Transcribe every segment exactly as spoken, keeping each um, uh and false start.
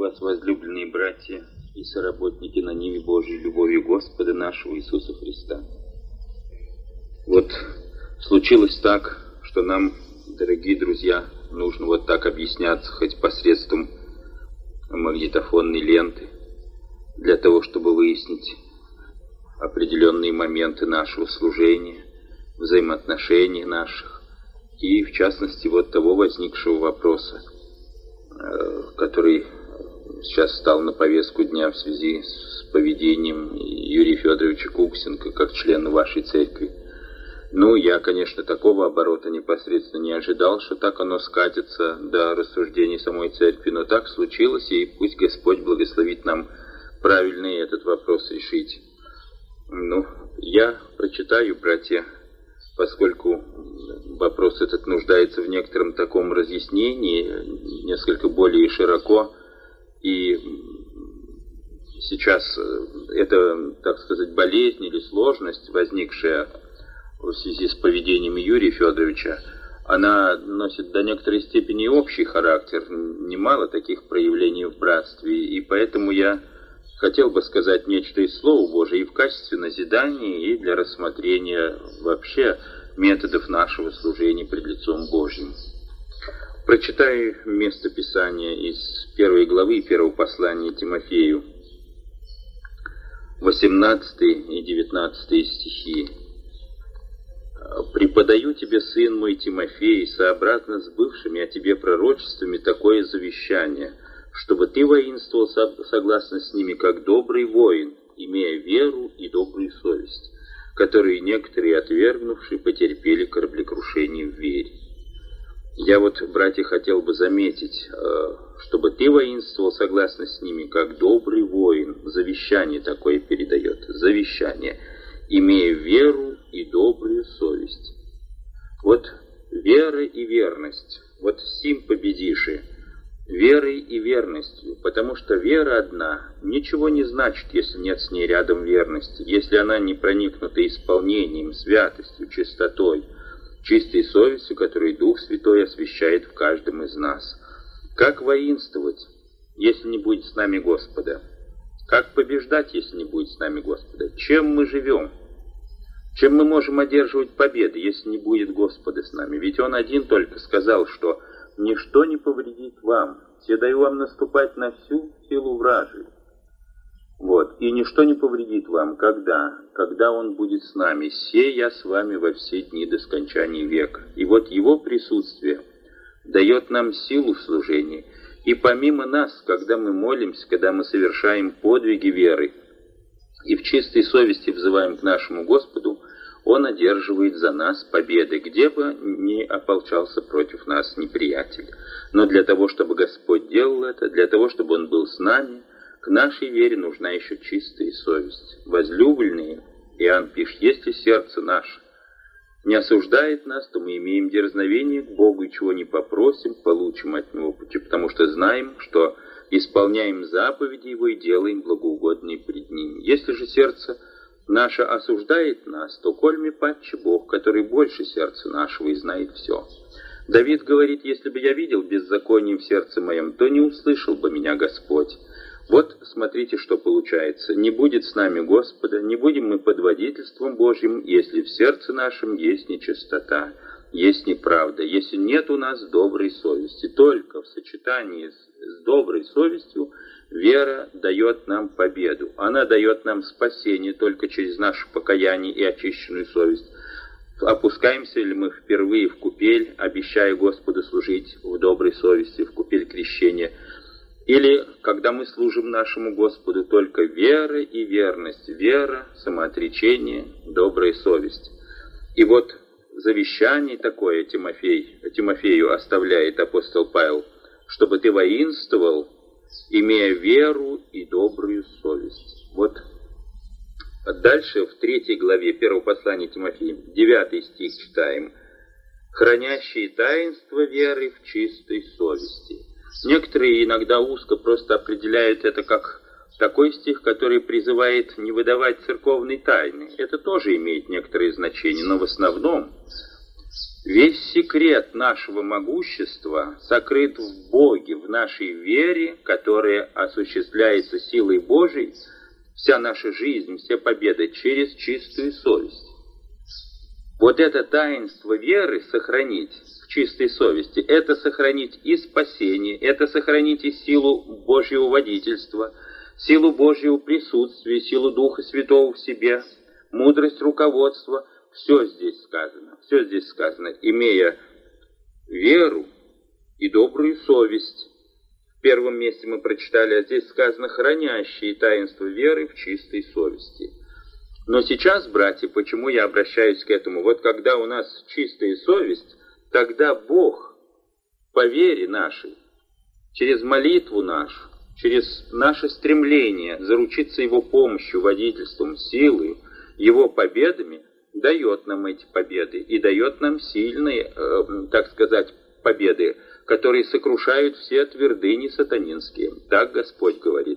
вас, возлюбленные братья и соработники на ниве Божьей любовью Господа нашего Иисуса Христа. Вот случилось так, что нам, дорогие друзья, нужно вот так объясняться, хоть посредством магнитофонной ленты, для того, чтобы выяснить определенные моменты нашего служения, взаимоотношений наших, и, в частности, вот того возникшего вопроса, который сейчас стал на повестку дня в связи с поведением Юрия Федоровича Куксенко как члена вашей церкви. Ну, я, конечно, такого оборота непосредственно не ожидал, что так оно скатится до рассуждений самой церкви, но так случилось, и пусть Господь благословит нам правильно этот вопрос решить. Ну, я прочитаю, братья, поскольку вопрос этот нуждается в некотором таком разъяснении, несколько более широко, и сейчас это, так сказать, болезнь или сложность, возникшая в связи с поведением Юрия Федоровича, она носит до некоторой степени общий характер, немало таких проявлений в братстве, и поэтому я хотел бы сказать нечто из Слова Божия и в качестве назидания, и для рассмотрения вообще методов нашего служения пред лицом Божьим. Прочитаю место Писания из первой главы первого послания Тимофею, восемнадцатый и девятнадцатый стихи. «Преподаю тебе, сын мой Тимофей, сообразно с бывшими о тебе пророчествами, такое завещание, чтобы ты воинствовал согласно с ними, как добрый воин, имея веру и добрую совесть, которые некоторые, отвергнувшие, потерпели кораблекрушение в вере». Я вот, братья, хотел бы заметить, чтобы ты воинствовал согласно с ними, как добрый воин. Завещание такое передает. Завещание. Имея веру и добрую совесть. Вот вера и верность. Вот сим победишь. Верой и верностью. Потому что вера одна ничего не значит, если нет с ней рядом верности. Если она не проникнута исполнением, святостью, чистотой, чистой совестью, которой Дух Святой освящает в каждом из нас. Как воинствовать, если не будет с нами Господа? Как побеждать, если не будет с нами Господа? Чем мы живем? Чем мы можем одерживать победы, если не будет Господа с нами? Ведь Он один только сказал, что «ничто не повредит вам, все даю вам наступать на всю силу вражию». Вот. «И ничто не повредит вам, когда? Когда Он будет с нами. Се я с вами во все дни до скончания века». И вот Его присутствие дает нам силу в служении. И помимо нас, когда мы молимся, когда мы совершаем подвиги веры и в чистой совести взываем к нашему Господу, Он одерживает за нас победы, где бы ни ополчался против нас неприятель. Но для того, чтобы Господь делал это, для того, чтобы Он был с нами, к нашей вере нужна еще чистая совесть. Возлюбленные, Иоанн пишет, если сердце наше не осуждает нас, то мы имеем дерзновение к Богу, и чего не попросим, получим от Него, потому что знаем, что исполняем заповеди Его и делаем благоугодные пред Ним. Если же сердце наше осуждает нас, то кольми паче Бог, который больше сердца нашего и знает все. Давид говорит, если бы я видел беззаконие в сердце моем, то не услышал бы меня Господь. Вот смотрите, что получается. Не будет с нами Господа, не будем мы под водительством Божьим, если в сердце нашем есть нечистота, есть неправда, если нет у нас доброй совести. Только в сочетании с, с доброй совестью вера дает нам победу. Она дает нам спасение только через наше покаяние и очищенную совесть. Опускаемся ли мы впервые в купель, обещая Господу служить в доброй совести, в купель крещения, или когда мы служим нашему Господу только вера и верность, вера, самоотречение, добрая совесть. И вот завещание такое Тимофей, Тимофею оставляет апостол Павел, чтобы ты воинствовал, имея веру и добрую совесть. Вот дальше в третьей главе первого послания Тимофея, девятый стих читаем. «Хранящие таинство веры в чистой совести». Некоторые иногда узко просто определяют это как такой стих, который призывает не выдавать церковной тайны. Это тоже имеет некоторое значение, но в основном Весь секрет нашего могущества сокрыт в Боге, в нашей вере, которая осуществляется силой Божией, вся наша жизнь, все победы через чистую совесть. Вот это таинство веры сохранить в чистой совести, это сохранить и спасение, это сохранить и силу Божьего водительства, силу Божьего присутствия, силу Духа Святого в себе, мудрость руководства. Все здесь сказано, все здесь сказано, имея веру и добрую совесть. В первом месте мы прочитали, а здесь сказано хранящие таинство веры в чистой совести. Но сейчас, братья, почему я обращаюсь к этому? Вот когда у нас чистая совесть, тогда Бог по вере нашей, через молитву нашу, через наше стремление заручиться Его помощью, водительством, силой, Его победами, дает нам эти победы и дает нам сильные, э, так сказать, победы, которые сокрушают все твердыни сатанинские. Так Господь говорит.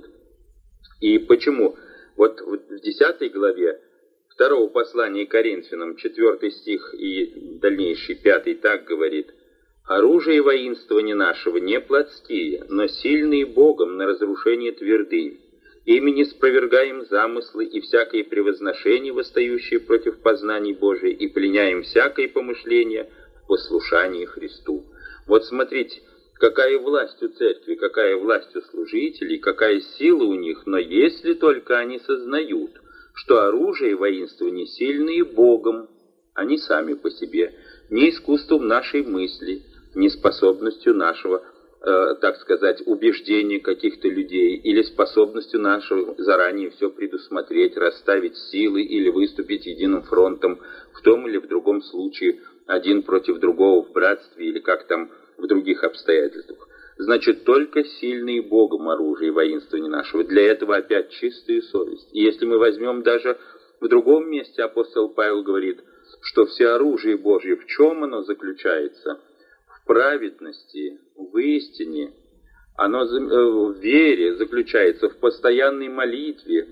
И почему? Вот в десятой главе второго послания Коринфянам, четвертый стих и дальнейший пятый так говорит: «Оружие воинствования нашего не плотские, но сильные Богом на разрушение твердынь. Ими не спровергаем замыслы и всякое превозношение, восстающее против познаний Божия, и пленяем всякое помышление в послушании Христу». Вот смотрите, какая власть у церкви, какая власть у служителей, какая сила у них, но если только они сознают, что оружие воинствования сильные Богом, они сами по себе, не искусством нашей мысли, не способностью нашего, э, так сказать, убеждения каких-то людей или способностью нашего заранее все предусмотреть, расставить силы или выступить единым фронтом в том или в другом случае, один против другого в братстве или как там в других обстоятельствах. Значит, только сильные Богом оружие воинствования нашего. Для этого опять чистая совесть. И если мы возьмем даже в другом месте, апостол Павел говорит, что все оружие Божье, в чем оно заключается? В праведности, в истине, оно в вере заключается, в постоянной молитве,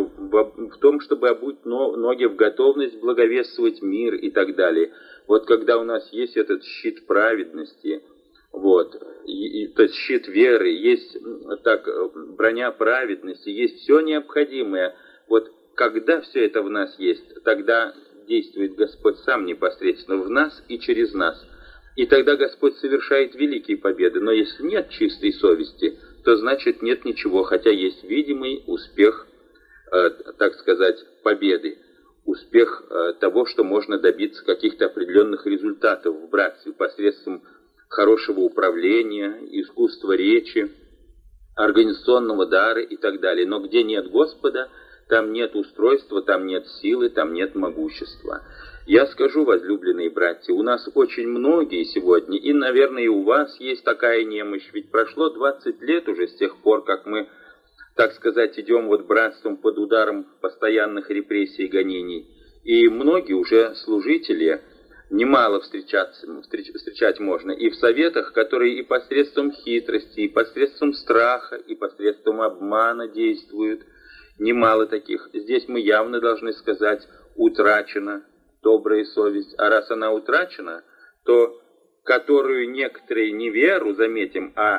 в том, чтобы обуть ноги в готовность благовествовать мир и так далее. Вот когда у нас есть этот щит праведности, вот, и, и, то есть щит веры, есть так, броня праведности, есть все необходимое. Вот когда все это в нас есть, тогда действует Господь сам непосредственно в нас и через нас. И тогда Господь совершает великие победы. Но если нет чистой совести, то значит нет ничего, хотя есть видимый успех, э, так сказать, победы. Успех э, того, что можно добиться каких-то определенных результатов в братстве посредством хорошего управления, искусства речи, организационного дара и так далее. Но где нет Господа, там нет устройства, там нет силы, там нет могущества. Я скажу, возлюбленные братья, у нас очень многие сегодня, и, наверное, и у вас есть такая немощь, ведь прошло двадцать лет уже с тех пор, как мы, так сказать, идем вот братством под ударом постоянных репрессий и гонений. И многие уже служители, немало встречаться, встреч, встречать можно и в советах, которые и посредством хитрости, и посредством страха, и посредством обмана действуют. Немало таких. Здесь мы явно должны сказать, утрачена добрая совесть. А раз она утрачена, то которую некоторые не веру, заметим, а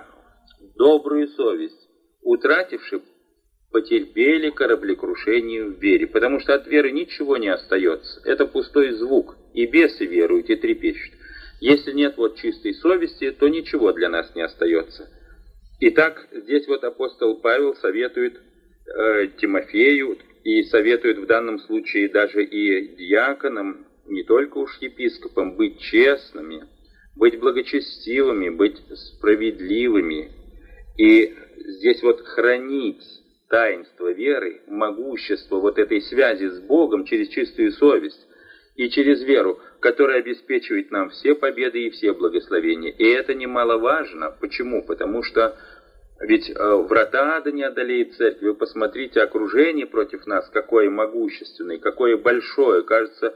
добрую совесть, утративши, потерпели кораблекрушение в вере. Потому что от веры ничего не остается. Это пустой звук. И бесы веруют, и трепещут. Если нет вот чистой совести, то ничего для нас не остается. Итак, здесь вот апостол Павел советует э, Тимофею, и советует в данном случае даже и диаконам, не только уж епископам, быть честными, быть благочестивыми, быть справедливыми. И здесь вот хранить таинство веры, могущество вот этой связи с Богом через чистую совесть и через веру, которая обеспечивает нам все победы и все благословения. И это немаловажно. Почему? Потому что ведь э, врата ада не одолеет церковь. Вы посмотрите, окружение против нас, какое могущественное, какое большое. Кажется,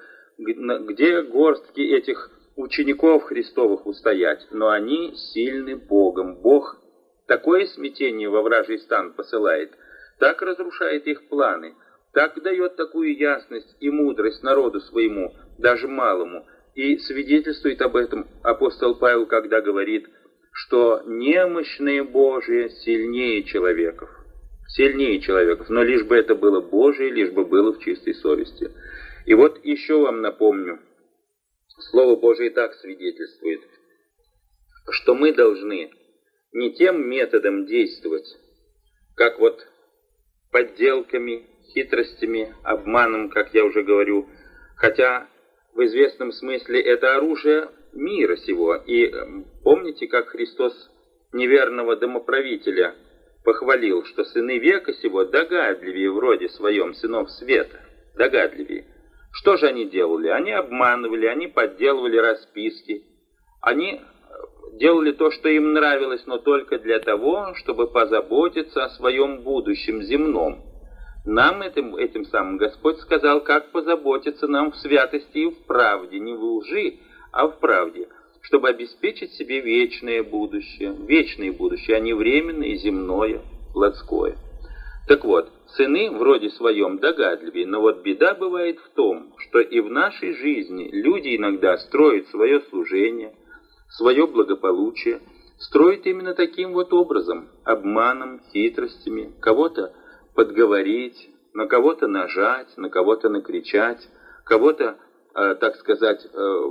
где горстки этих учеников Христовых устоять? Но они сильны Богом. Бог такое смятение во вражий стан посылает, так разрушает их планы, так дает такую ясность и мудрость народу своему, даже малому. И свидетельствует об этом апостол Павел, когда говорит, что немощное Божие сильнее человеков. Сильнее человеков, но лишь бы это было Божие, лишь бы было в чистой совести. И вот еще вам напомню, Слово Божие и так свидетельствует, что мы должны не тем методом действовать, как вот подделками, хитростями, обманом, как я уже говорю, хотя в известном смысле это оружие мира сего. И помните, как Христос неверного домоправителя похвалил, что сыны века сего догадливее в роде своем сынов света, догадливее. Что же они делали? Они обманывали, они подделывали расписки, они делали то, что им нравилось, но только для того, чтобы позаботиться о своем будущем земном. Нам этим, этим самым Господь сказал, как позаботиться нам в святости и в правде, не в лжи, а в правде, чтобы обеспечить себе вечное будущее, вечное будущее, а не временное, земное, плотское. Так вот, сыны вроде своем догадливее, но вот беда бывает в том, что и в нашей жизни люди иногда строят свое служение, свое благополучие, строят именно таким вот образом, обманом, хитростями, кого-то подговорить, на кого-то нажать, на кого-то накричать, кого-то, э, так сказать, э,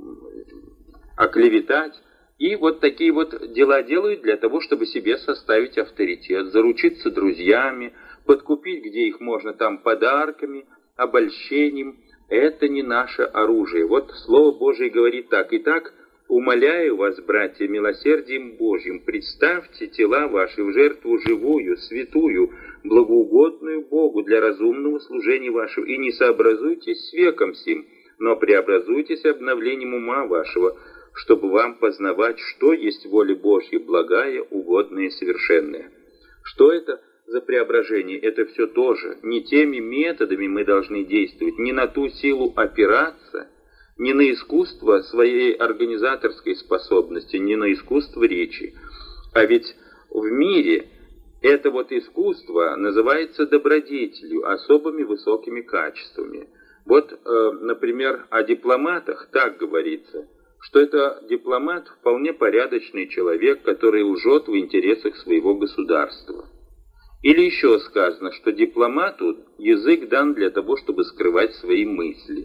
оклеветать. И вот такие вот дела делают для того, чтобы себе составить авторитет, заручиться друзьями, подкупить, где их можно, там подарками, обольщением. Это не наше оружие. Вот Слово Божие говорит так: «Итак, умоляю вас, братья, милосердием Божьим, представьте тела ваши в жертву живую, святую, благоугодную Богу для разумного служения вашего, и не сообразуйтесь с веком сим, но преобразуйтесь обновлением ума вашего, чтобы вам познавать, что есть воля Божья, благая, угодная и совершенная». Что это за преображение? Это все тоже. Не теми методами мы должны действовать, не на ту силу опираться, не на искусство своей организаторской способности, не на искусство речи. А ведь в мире это вот искусство называется добродетелью, особыми высокими качествами. Вот, э, например, о дипломатах так говорится, что это дипломат вполне порядочный человек, который лжет в интересах своего государства. Или еще сказано, что дипломату язык дан для того, чтобы скрывать свои мысли.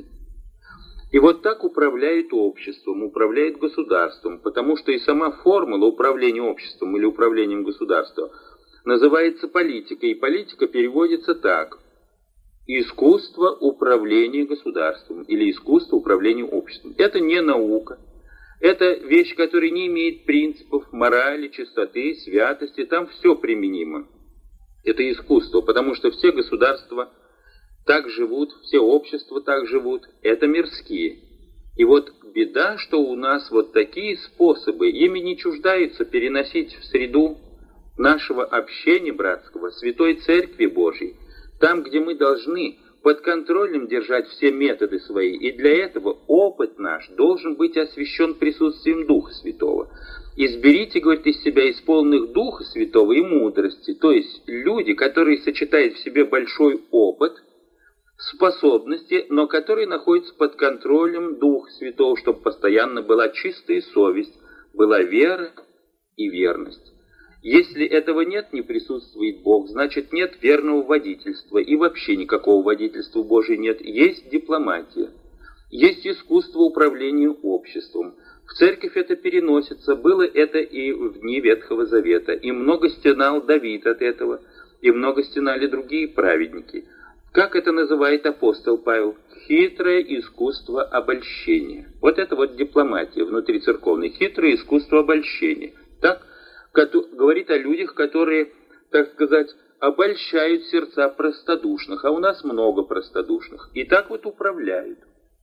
И вот так управляет обществом, управляет государством, потому что и сама формула управления обществом или управлением государством называется политикой, и политика переводится так: искусство управления государством или искусство управления обществом. Это не наука, это вещь, которая не имеет принципов морали, чистоты, святости, там все применимо. Это искусство, потому что все государства так живут, все общества так живут, это мирские. И вот беда, что у нас вот такие способы, ими не чуждаются переносить в среду нашего общения братского, Святой Церкви Божьей, там, где мы должны под контролем держать все методы свои, и для этого опыт наш должен быть освящен присутствием Духа Святого. «Изберите, — говорит, — из себя исполненных Духа Святого и мудрости», то есть люди, которые сочетают в себе большой опыт, способности, но которые находятся под контролем Духа Святого, чтобы постоянно была чистая совесть, была вера и верность. Если этого нет, не присутствует Бог, значит нет верного водительства, и вообще никакого водительства Божия нет. Есть дипломатия, есть искусство управления обществом. В церковь это переносится, было это и в дни Ветхого Завета, и много стенал Давид от этого, и много стенали другие праведники. Как это называет апостол Павел? Хитрое искусство обольщения. Вот это вот дипломатия внутрицерковная, хитрое искусство обольщения. Так говорит о людях, которые, так сказать, обольщают сердца простодушных, а у нас много простодушных. И так вот управляют,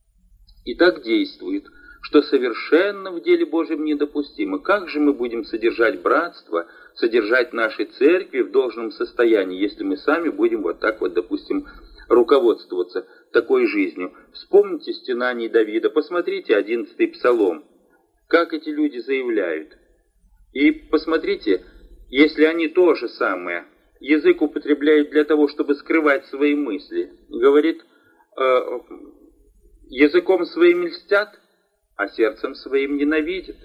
и так действуют, что совершенно в деле Божьем недопустимо. Как же мы будем содержать братство, содержать наши церкви в должном состоянии, если мы сами будем вот так вот, допустим, руководствоваться такой жизнью? Вспомните стенаний Давида, посмотрите одиннадцатый псалом, как эти люди заявляют. И посмотрите, если они то же самое, язык употребляют для того, чтобы скрывать свои мысли, говорит, э, языком своим льстят, а сердцем своим ненавидит.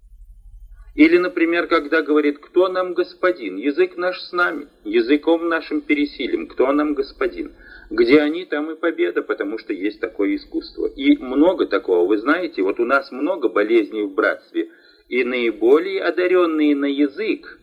Или, например, когда говорит: «Кто нам господин? Язык наш с нами, языком нашим пересилим, кто нам господин?» Где они, там и победа, потому что есть такое искусство. И много такого, вы знаете, вот у нас много болезней в братстве, и наиболее одаренные на язык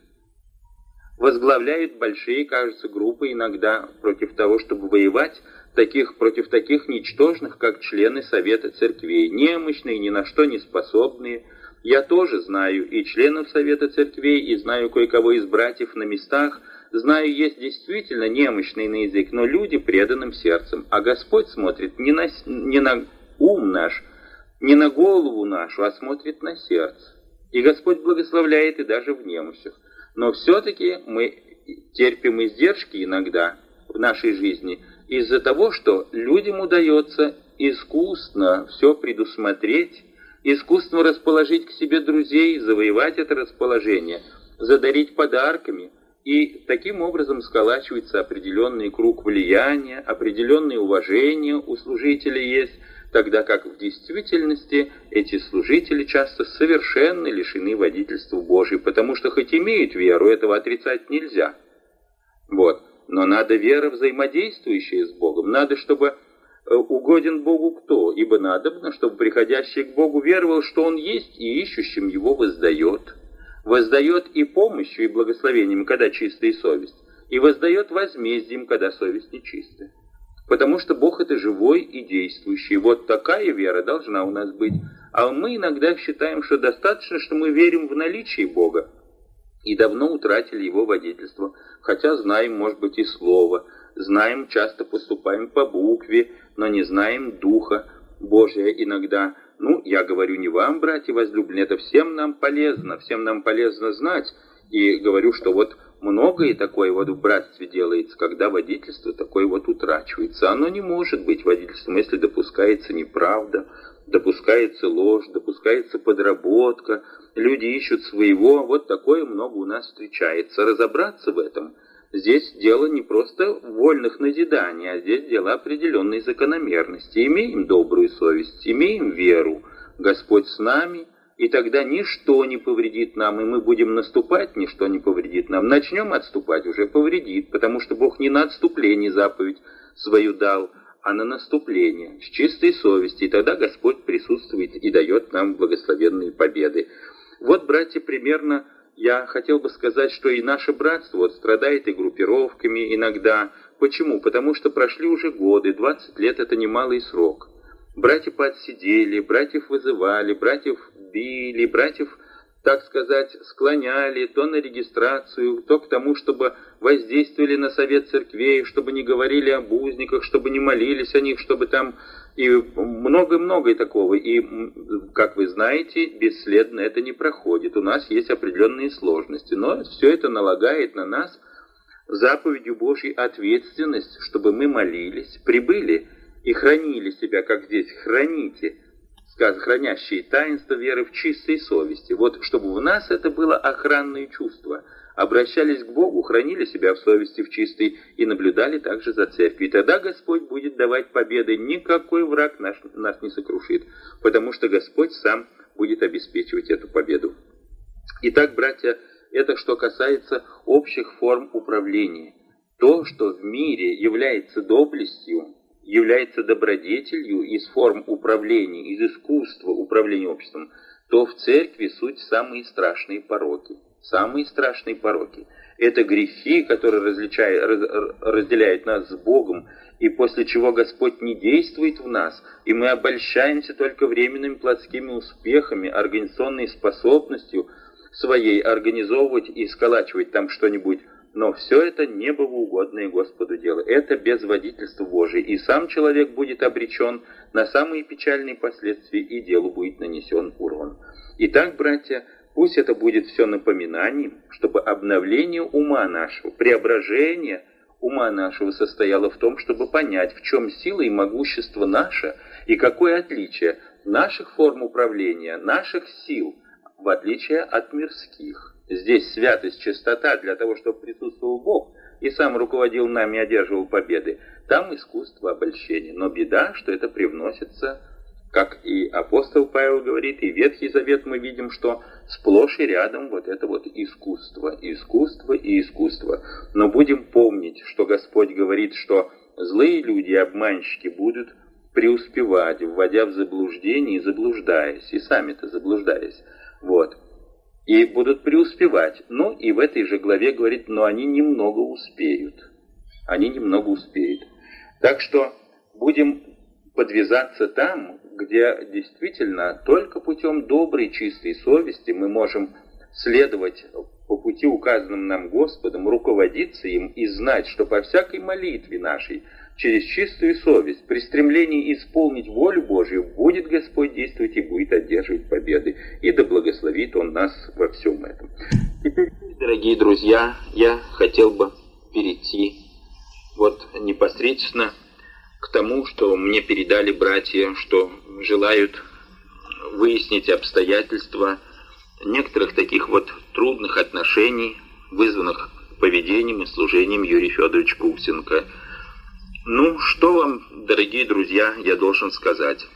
возглавляют большие, кажется, группы иногда против того, чтобы воевать, таких, против таких ничтожных, как члены Совета Церквей, немощные, ни на что не способные. Я тоже знаю и членов Совета Церквей, и знаю кое-кого из братьев на местах. Знаю, есть действительно немощные на язык, но люди преданным сердцем. А Господь смотрит не на, не на ум наш, не на голову нашу, а смотрит на сердце. И Господь благословляет и даже в немощах. Но все-таки мы терпим издержки иногда в нашей жизни из-за того, что людям удается искусно все предусмотреть, искусство расположить к себе друзей, завоевать это расположение, задарить подарками, и таким образом сколачивается определенный круг влияния, определенное уважение у служителей есть, тогда как в действительности эти служители часто совершенно лишены водительства Божьего, потому что хоть имеют веру, этого отрицать нельзя. Вот. Но надо вера, взаимодействующая с Богом, надо, чтобы угоден Богу кто? Ибо надобно, чтобы приходящий к Богу веровал, что Он есть, и ищущим Его воздает. Воздает и помощью, и благословением, когда чистая совесть, и воздает возмездием, когда совесть нечистая. Потому что Бог — это живой и действующий. Вот такая вера должна у нас быть. А мы иногда считаем, что достаточно, что мы верим в наличие Бога, и давно утратили Его водительство, хотя знаем, может быть, и слово, знаем, часто поступаем по букве, но не знаем Духа Божия иногда. Ну, я говорю не вам, братья возлюбленные, это всем нам полезно, всем нам полезно знать. И говорю, что вот многое такое вот в братстве делается, когда водительство такое вот утрачивается. Оно не может быть водительством, если допускается неправда, допускается ложь, допускается подработка, люди ищут своего, вот такое много у нас встречается. Разобраться в этом, здесь дело не просто вольных назиданий, а здесь дело определенной закономерности. Имеем добрую совесть, имеем веру, Господь с нами, и тогда ничто не повредит нам, и мы будем наступать, ничто не повредит нам. Начнем отступать, уже повредит, потому что Бог не на отступление заповедь свою дал, а на наступление, с чистой совестью, и тогда Господь присутствует и дает нам благословенные победы. Вот, братья, примерно я хотел бы сказать, что и наше братство вот страдает и группировками иногда. Почему? Потому что прошли уже годы, двадцать лет — это немалый срок. Братья подсидели, братьев вызывали, братьев били, братьев, так сказать, склоняли то на регистрацию, то к тому, чтобы воздействовали на совет церквей, чтобы не говорили об узниках, чтобы не молились о них, чтобы там и много-много такого. И, как вы знаете, бесследно это не проходит. У нас есть определенные сложности, но все это налагает на нас заповедью Божьей ответственность, чтобы мы молились, прибыли и хранили себя, как здесь, храните, сказано, хранящие таинство веры в чистой совести. Вот чтобы в нас это было охранное чувство. Обращались к Богу, хранили себя в совести в чистой и наблюдали также за церковью. И тогда Господь будет давать победы, никакой враг наш, нас не сокрушит, потому что Господь сам будет обеспечивать эту победу. Итак, братья, это что касается общих форм управления. То, что в мире является доблестью, является добродетелью из форм управления, из искусства управления обществом, то в церкви суть самые страшные пороки. Самые страшные пороки. Это грехи, которые различают, разделяют нас с Богом, и после чего Господь не действует в нас, и мы обольщаемся только временными плотскими успехами, организационной способностью своей организовывать и сколачивать там что-нибудь. Но все это не богоугодное Господу дело. Это без водительства Божия. И сам человек будет обречен на самые печальные последствия, и делу будет нанесен урон. Итак, братья, пусть это будет все напоминанием, чтобы обновление ума нашего, преображение ума нашего состояло в том, чтобы понять, в чем сила и могущество наше, и какое отличие наших форм управления, наших сил, в отличие от мирских. Здесь святость, чистота для того, чтобы присутствовал Бог и сам руководил нами и одерживал победы. Там искусство обольщения. Но беда, что это привносится Как и апостол Павел говорит, и Ветхий Завет мы видим, что сплошь и рядом вот это вот искусство, искусство и искусство. Но будем помнить, что Господь говорит, что злые люди и обманщики будут преуспевать, вводя в заблуждение и заблуждаясь, и сами-то заблуждаясь. Вот. И будут преуспевать. Ну, и в этой же главе говорит, но они немного успеют. Они немного успеют. Так что будем подвязаться там, где действительно только путем доброй, чистой совести мы можем следовать по пути, указанным нам Господом, руководиться им и знать, что по всякой молитве нашей, через чистую совесть, при стремлении исполнить волю Божию, будет Господь действовать и будет одерживать победы. И да благословит Он нас во всем этом. Теперь, дорогие друзья, я хотел бы перейти вот непосредственно к тому, что мне передали братья, что желают выяснить обстоятельства некоторых таких вот трудных отношений, вызванных поведением и служением Юрия Федоровича Куксенко. Ну, что вам, дорогие друзья, я должен сказать?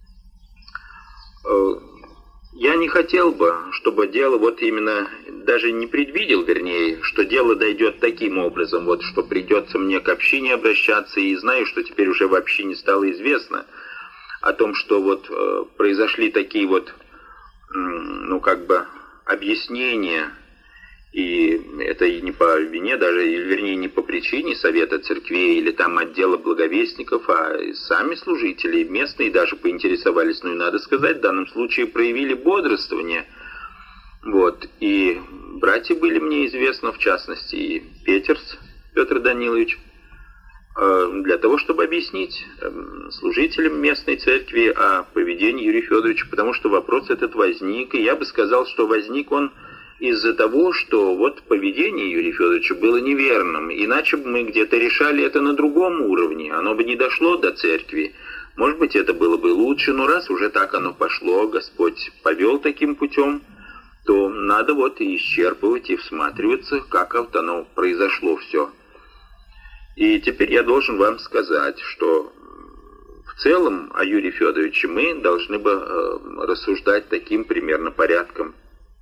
Я не хотел бы, чтобы дело вот именно, даже не предвидел, вернее, что дело дойдет таким образом, вот, что придется мне к общине обращаться, и знаю, что теперь уже в общине стало известно о том, что вот э, произошли такие вот, э, ну, как бы, объяснения, и это и не по вине даже, или, вернее, не по причине Совета Церквей или там отдела благовестников, а сами служители местные даже поинтересовались, ну и надо сказать, в данном случае проявили бодрствование. Вот, и братья были мне известны, в частности, и Петерс Петр Данилович, для того, чтобы объяснить служителям местной церкви о поведении Юрия Федоровича, потому что вопрос этот возник, и я бы сказал, что возник он из-за того, что вот поведение Юрия Федоровича было неверным, иначе бы мы где-то решали это на другом уровне, оно бы не дошло до церкви. Может быть, это было бы лучше, но раз уже так оно пошло, Господь повел таким путем, то надо вот и исчерпывать, и всматриваться, как вот оно произошло все. И теперь я должен вам сказать, что в целом о Юрии Федоровиче мы должны бы э, рассуждать таким примерно порядком.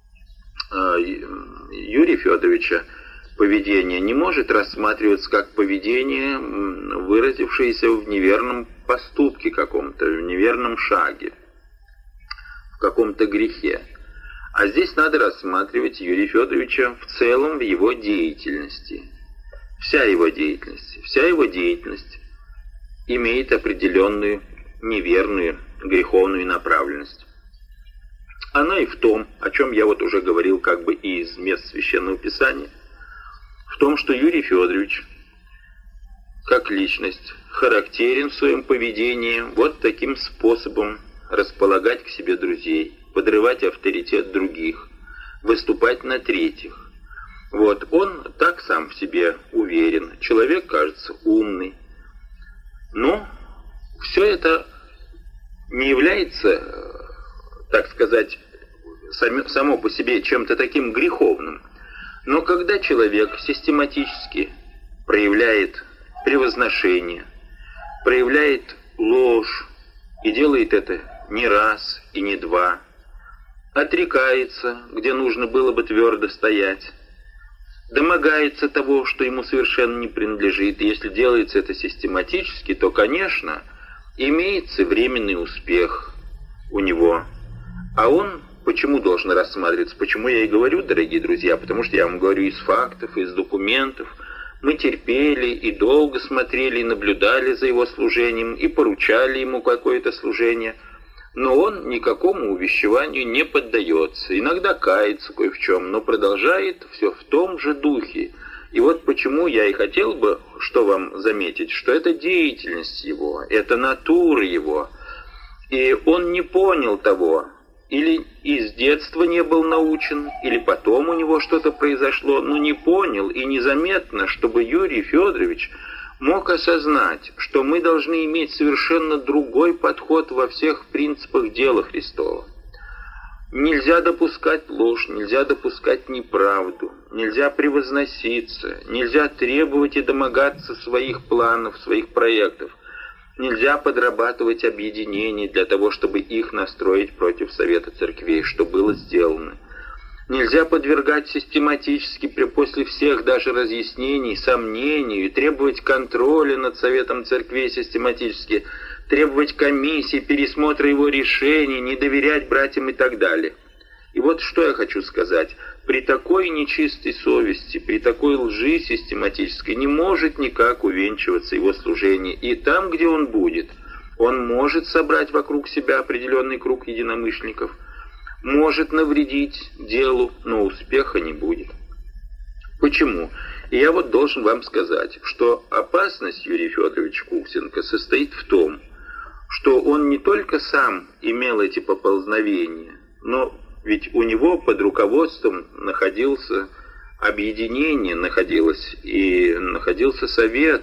Юрия Федоровича поведение не может рассматриваться как поведение, выразившееся в неверном поступке каком-то, в неверном шаге, в каком-то грехе. А здесь надо рассматривать Юрия Федоровича в целом в его деятельности. Вся его деятельность, вся его деятельность имеет определенную неверную, греховную направленность. Она и в том, о чем я вот уже говорил как бы и из мест Священного Писания, в том, что Юрий Федорович, как личность, характерен в своем поведении вот таким способом располагать к себе друзей, подрывать авторитет других, выступать на третьих. Вот, он так сам в себе уверен, человек, кажется, умный. Но все это не является, так сказать, само по себе чем-то таким греховным. Но когда человек систематически проявляет превозношение, проявляет ложь, и делает это не раз и не два, отрекается, где нужно было бы твердо стоять, домогается того, что ему совершенно не принадлежит, и если делается это систематически, то, конечно, имеется временный успех у него. А он почему должен рассматриваться? Почему я и говорю, дорогие друзья? Потому что я вам говорю из фактов, из документов. Мы терпели и долго смотрели, и наблюдали за его служением, и поручали ему какое-то служение. Но он никакому увещеванию не поддается. Иногда кается кое в чем, но продолжает все в том же духе. И вот почему я и хотел бы, что вам заметить, что это деятельность его, это натура его. И он не понял того, или из детства не был научен, или потом у него что-то произошло, но не понял и незаметно, чтобы Юрий Федорович мог осознать, что мы должны иметь совершенно другой подход во всех принципах дела Христова. Нельзя допускать ложь, нельзя допускать неправду, нельзя превозноситься, нельзя требовать и домогаться своих планов, своих проектов. Нельзя подрабатывать объединений для того, чтобы их настроить против Совета Церквей, что было сделано. Нельзя подвергать систематически после всех даже разъяснений, сомнений, и требовать контроля над Советом Церквей систематически, требовать комиссии, пересмотра его решений, не доверять братьям и так далее. И вот что я хочу сказать. При такой нечистой совести, при такой лжи систематической не может никак увенчиваться его служение. И там, где он будет, он может собрать вокруг себя определенный круг единомышленников, может навредить делу, но успеха не будет. Почему? И я вот должен вам сказать, что опасность Юрия Федоровича Куксенко состоит в том, что он не только сам имел эти поползновения, но ведь у него под руководством находился объединение, находилось, и находился совет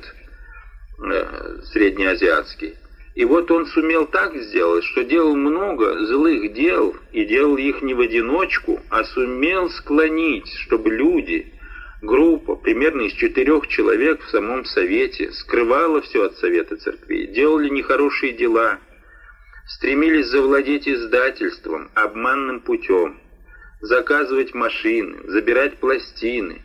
э, среднеазиатский. И вот он сумел так сделать, что делал много злых дел, и делал их не в одиночку, а сумел склонить, чтобы люди, группа, примерно из четырех человек в самом Совете, скрывала все от Совета Церквей, делали нехорошие дела, стремились завладеть издательством обманным путем, заказывать машины, забирать пластины,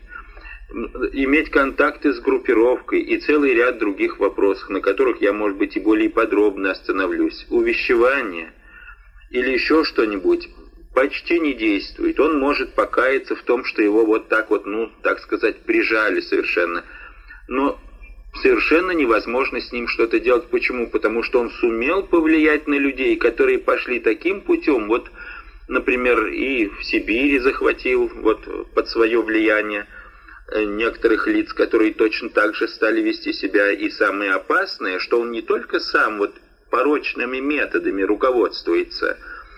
иметь контакты с группировкой и целый ряд других вопросов, на которых я, может быть, и более подробно остановлюсь. Увещевание или еще что-нибудь почти не действует. Он может покаяться в том, что его вот так вот, ну, так сказать, прижали совершенно. Но совершенно невозможно с ним что-то делать. Почему? Потому что он сумел повлиять на людей, которые пошли таким путем, вот, например, и в Сибири захватил вот под свое влияние некоторых лиц, которые точно так же стали вести себя, и самое опасное, что он не только сам вот порочными методами руководствуется,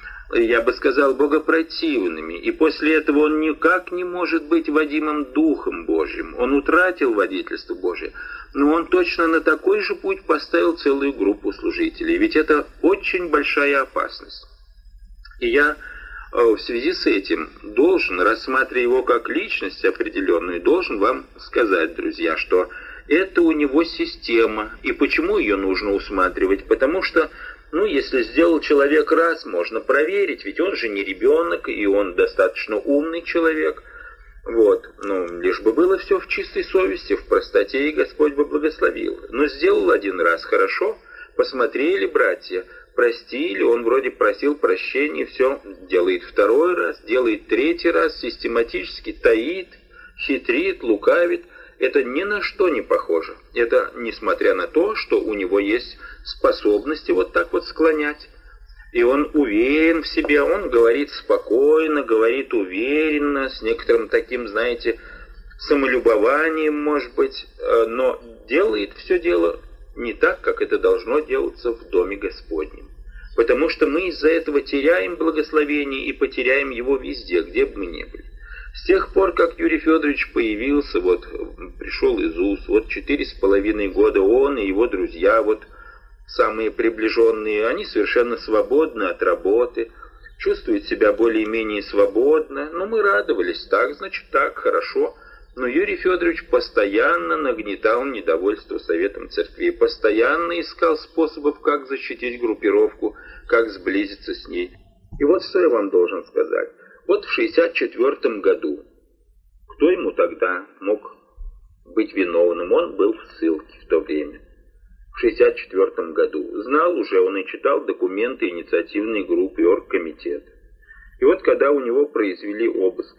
я бы сказал, богопротивными, и после этого он никак не может быть водимым Духом Божьим. Он утратил водительство Божие, но он точно на такой же путь поставил целую группу служителей, ведь это очень большая опасность. И я в связи с этим должен, рассматривая его как личность определенную, должен вам сказать, друзья, что это у него система. И почему ее нужно усматривать? Потому что, ну, если сделал человек раз, можно проверить, ведь он же не ребенок, и он достаточно умный человек. Вот, ну, лишь бы было все в чистой совести, в простоте, и Господь бы благословил. Но сделал один раз хорошо, посмотрели братья, простили, он вроде просил прощения, все, делает второй раз, делает третий раз, систематически таит, хитрит, лукавит. Это ни на что не похоже. Это несмотря на то, что у него есть способности вот так вот склонять. И он уверен в себе, он говорит спокойно, говорит уверенно, с некоторым таким, знаете, самолюбованием, может быть, но делает все дело не так, как это должно делаться в Доме Господнем. Потому что мы из-за этого теряем благословение и потеряем его везде, где бы мы ни были. С тех пор, как Юрий Федорович появился, вот пришел из УЗ, вот четыре с половиной года он и его друзья, вот самые приближенные, они совершенно свободны от работы, чувствуют себя более-менее свободно, но мы радовались, так, значит, так, хорошо. Но Юрий Федорович постоянно нагнетал недовольство Советом Церкви, постоянно искал способов, как защитить группировку, как сблизиться с ней. И вот что я вам должен сказать. Вот в шестьдесят четвёртом году, кто ему тогда мог быть виновным? Он был в ссылке в то время. В шестьдесят четвёртом году. Знал уже, он и читал документы инициативной группы оргкомитета. И вот когда у него произвели обыск,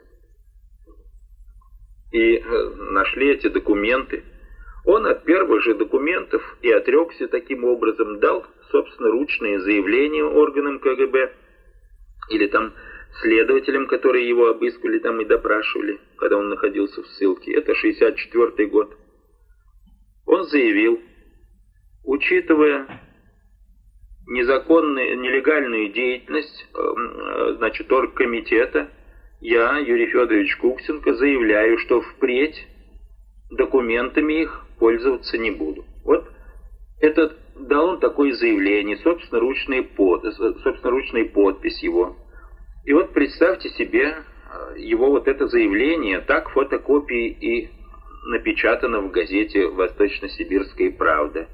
и нашли эти документы, он от первых же документов и отрекся таким образом, дал собственноручное заявление органам КГБ или там следователям, которые его обыскивали там и допрашивали, когда он находился в ссылке. Это шестьдесят четвёртый год. Он заявил, учитывая незаконную, нелегальную деятельность, значит, оргкомитета, я, Юрий Федорович Куксенко, заявляю, что впредь документами их пользоваться не буду. Вот это дал он такое заявление, собственноручная подпись, собственноручная подпись его. И вот представьте себе, его вот это заявление, так фотокопии и напечатано в газете «Восточно-Сибирская правда».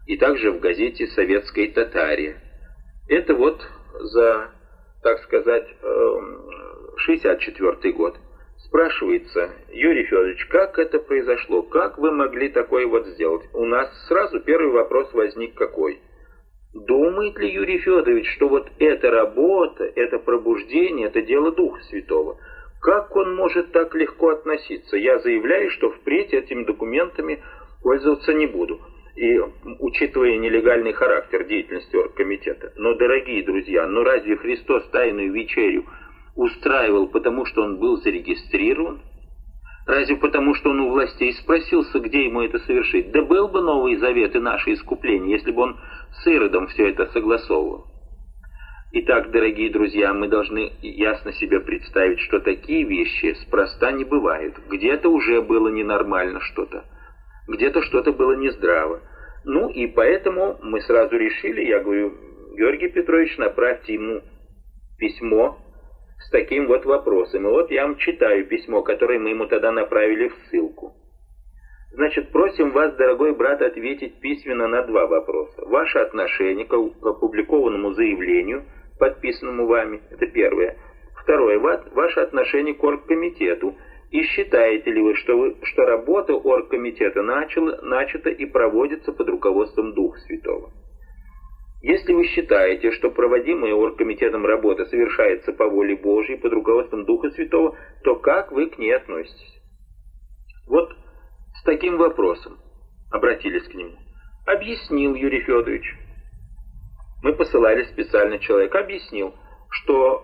и также в газете «Советской Татаре». Это вот за, так сказать, шестьдесят четвёртый год. Спрашивается: Юрий Федорович, как это произошло? Как вы могли такое вот сделать? У нас сразу первый вопрос возник какой? Думает ли Юрий Федорович, что вот эта работа, это пробуждение, это дело Духа Святого? Как он может так легко относиться? Я заявляю, что впредь этими документами пользоваться не буду. И учитывая нелегальный характер деятельности оргкомитета. Но, дорогие друзья, ну разве Христос Тайную Вечерю устраивал, потому что он был зарегистрирован? Разве потому, что он у властей спросился, где ему это совершить? Да был бы Новый Завет и наше искупление, если бы он с Иродом все это согласовывал. Итак, дорогие друзья, мы должны ясно себе представить, что такие вещи спроста не бывают. Где-то уже было ненормально что-то, где-то что-то было нездраво. Ну и поэтому мы сразу решили, я говорю: Георгий Петрович, направьте ему письмо с таким вот вопросом. И вот я вам читаю письмо, которое мы ему тогда направили в ссылку. Значит, просим вас, дорогой брат, ответить письменно на два вопроса. Ваше отношение к опубликованному заявлению, подписанному вами, это первое. Второе, ваше отношение к оргкомитету. И считаете ли вы, что, вы, что работа оргкомитета начала, начата и проводится под руководством Духа Святого? Если вы считаете, что проводимая оргкомитетом работа совершается по воле Божьей, под руководством Духа Святого, то как вы к ней относитесь? Вот с таким вопросом обратились к нему. Объяснил Юрий Федорович. Мы посылали специально человека, объяснил, что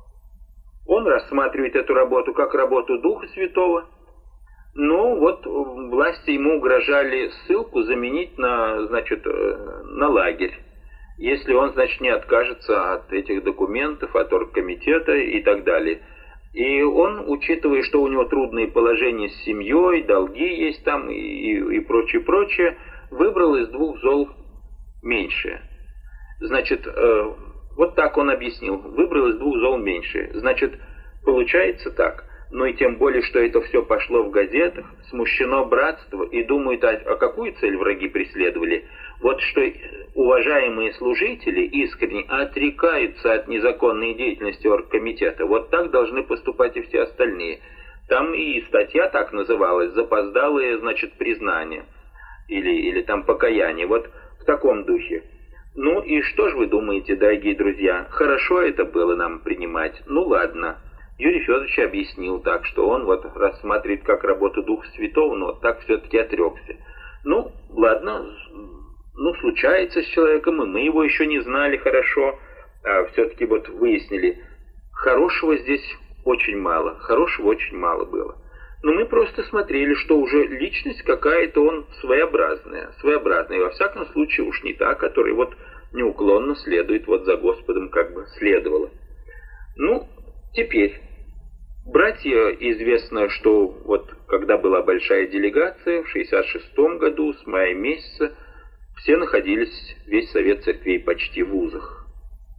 он рассматривает эту работу как работу Духа Святого, но вот власти ему угрожали ссылку заменить на, значит, на лагерь, если он, значит, не откажется от этих документов, от оргкомитета и так далее. И он, учитывая, что у него трудные положения с семьей, долги есть там и, и прочее, прочее, выбрал из двух зол меньшее. Значит, э, вот так он объяснил. Выбрал из двух зол меньшее. Значит, получается так. Ну и тем более, что это все пошло в газетах, смущено братство и думают, а, а какую цель враги преследовали? Вот что уважаемые служители искренне отрекаются от незаконной деятельности оргкомитета. Вот так должны поступать и все остальные. Там и статья так называлась: запоздалое, значит, признание. Или, или там покаяние. Вот в таком духе. Ну и что же вы думаете, дорогие друзья? Хорошо это было нам принимать? Ну ладно. Юрий Федорович объяснил так, что он вот рассматривает как работу Духа Святого, но вот так все-таки отрекся. Ну, ладно, ну случается с человеком, и мы его еще не знали хорошо, а все-таки вот выяснили, хорошего здесь очень мало, хорошего очень мало было. Но мы просто смотрели, что уже личность какая-то он своеобразная, своеобразная, и во всяком случае уж не та, которая вот неуклонно следует вот за Господом, как бы следовала. Ну, теперь, братья, известно, что вот когда была большая делегация в шестьдесят шестом году, с мая месяца, все находились, весь Совет Церквей почти в вузах.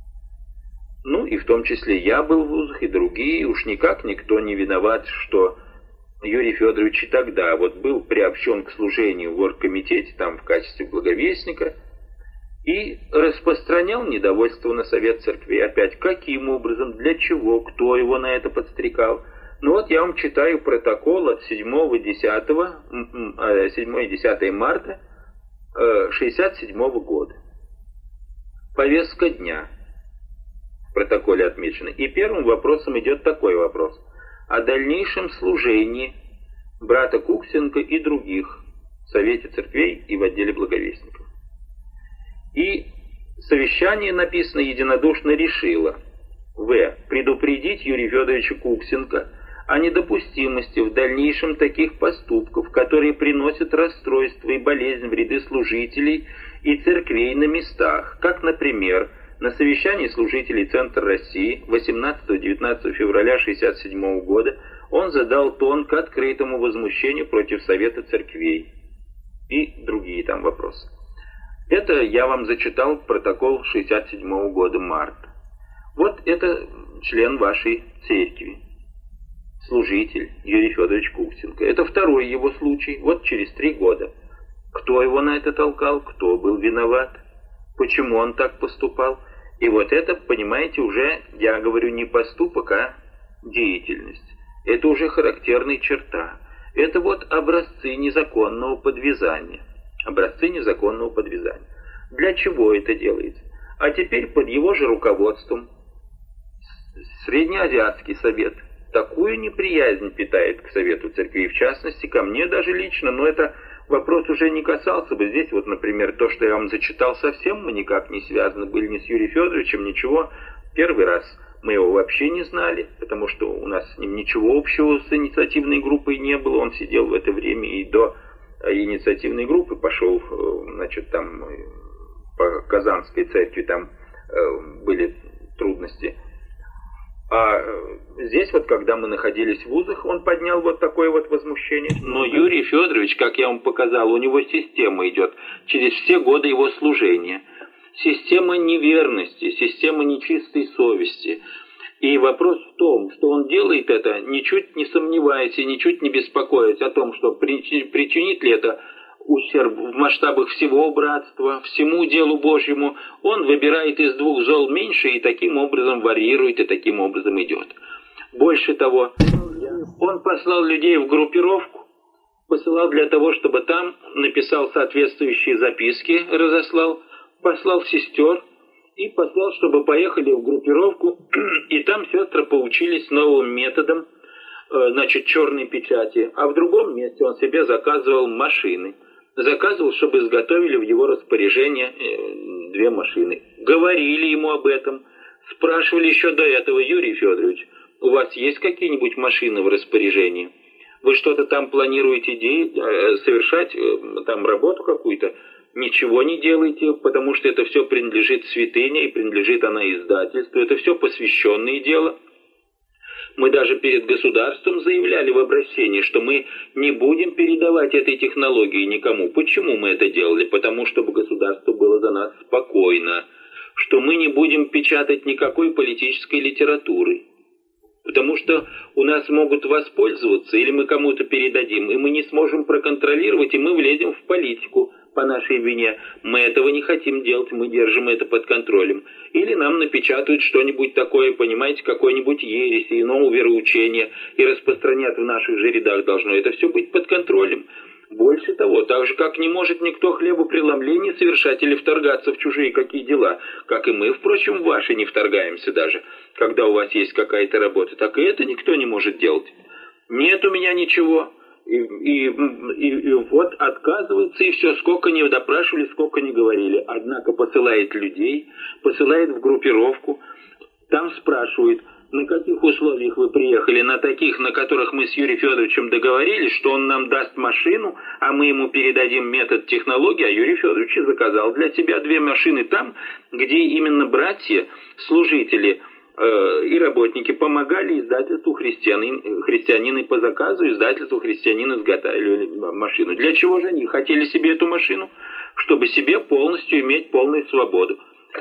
Ну и в том числе я был в вузах, и другие, уж никак никто не виноват, что Юрий Федорович и тогда вот был приобщен к служению в оргкомитете, там в качестве благовестника, и распространял недовольство на Совет Церквей. Опять, каким образом, для чего, кто его на это подстрекал. Ну вот я вам читаю протокол от седьмого и десятого марта шестьдесят седьмого года. Повестка дня в протоколе отмечена. И первым вопросом идет такой вопрос: о дальнейшем служении брата Куксенко и других в Совете Церквей и в отделе благовестников. И совещание, написано, единодушно решило: В. Предупредить Юрия Федоровича Куксенко о недопустимости в дальнейшем таких поступков, которые приносят расстройство и болезнь в ряды служителей и церквей на местах, как, например, на совещании служителей Центра России восемнадцатого-девятнадцатого февраля шестьдесят седьмого года он задал тон к открытому возмущению против Совета Церквей и другие там вопросы. Это я вам зачитал протокол шестьдесят седьмого года марта. Вот это член вашей церкви, служитель Юрий Федорович Куксенко. Это второй его случай, вот через три года. кто его на это толкал, кто был виноват, почему он так поступал. И вот это, понимаете, уже, я говорю, не поступок, а деятельность. Это уже характерная черта. Это вот образцы незаконного подвязания. Образцы незаконного подвязания. Для чего это делается? А теперь под его же руководством Среднеазиатский совет такую неприязнь питает к Совету Церкви, в частности, ко мне даже лично, но это вопрос уже не касался бы. Здесь вот, например, то, что я вам зачитал, совсем мы никак не связаны были ни с Юрием Федоровичем, ничего. Первый раз мы его вообще не знали, потому что у нас с ним ничего общего с инициативной группой не было. Он сидел в это время и до инициативной группы пошел, значит, там по Казанской церкви, там были трудности. А здесь вот, когда мы находились в вузах, он поднял вот такое вот возмущение. Но Юрий Федорович, как я вам показал, у него система идет через все годы его служения. Система неверности, система нечистой совести. И вопрос в том, что он делает это, ничуть не сомневаясь и ничуть не беспокоясь о том, что причинит ли это ущерб в масштабах всего братства, всему делу Божьему. Он выбирает из двух зол меньше и таким образом варьирует, и таким образом идет. Больше того, он послал людей в группировку, посылал для того, чтобы там написал соответствующие записки, разослал, послал сестер и послал, чтобы поехали в группировку, и там сестры поучились новым методом, значит, черной печати, а в другом месте он себе заказывал машины. Заказывал, чтобы изготовили в его распоряжение э, две машины. Говорили ему об этом. Спрашивали еще до этого: Юрий Федорович, у вас есть какие-нибудь машины в распоряжении? Вы что-то там планируете де- э, совершать, э, там работу какую-то? Ничего не делаете, потому что это все принадлежит святыне, и принадлежит она издательству. Это все посвященное дело. Мы даже перед государством заявляли в обращении, что мы не будем передавать этой технологии никому. Почему мы это делали? Потому чтобы государство было за нас спокойно. Что мы не будем печатать никакой политической литературы. Потому что у нас могут воспользоваться, или мы кому-то передадим, и мы не сможем проконтролировать, и мы влезем в политику по нашей вине. Мы этого не хотим делать, мы держим это под контролем. Или нам напечатают что-нибудь такое, понимаете, какой-нибудь ереси, иного вероучения, и распространят в наших же рядах должно. Это все быть под контролем. Больше того, так же, как не может никто хлебопреломление совершать или вторгаться в чужие какие дела, как и мы, впрочем, в ваши не вторгаемся даже, когда у вас есть какая-то работа, так и это никто не может делать. Нет у меня ничего. И, и, и, и вот отказывается, и все, сколько не допрашивали, сколько не говорили. Однако посылает людей, посылает в группировку, там спрашивает: на каких условиях вы приехали? На таких, на которых мы с Юрием Федоровичем договорились, что он нам даст машину, а мы ему передадим метод технологии, а Юрий Федорович заказал для тебя две машины там, где именно братья, служители э, и работники помогали издательству «Христианин», «Христианин» и по заказу издательству «Христианин» изготавливали машину. Для чего же они хотели себе эту машину? Чтобы себе полностью иметь полную свободу.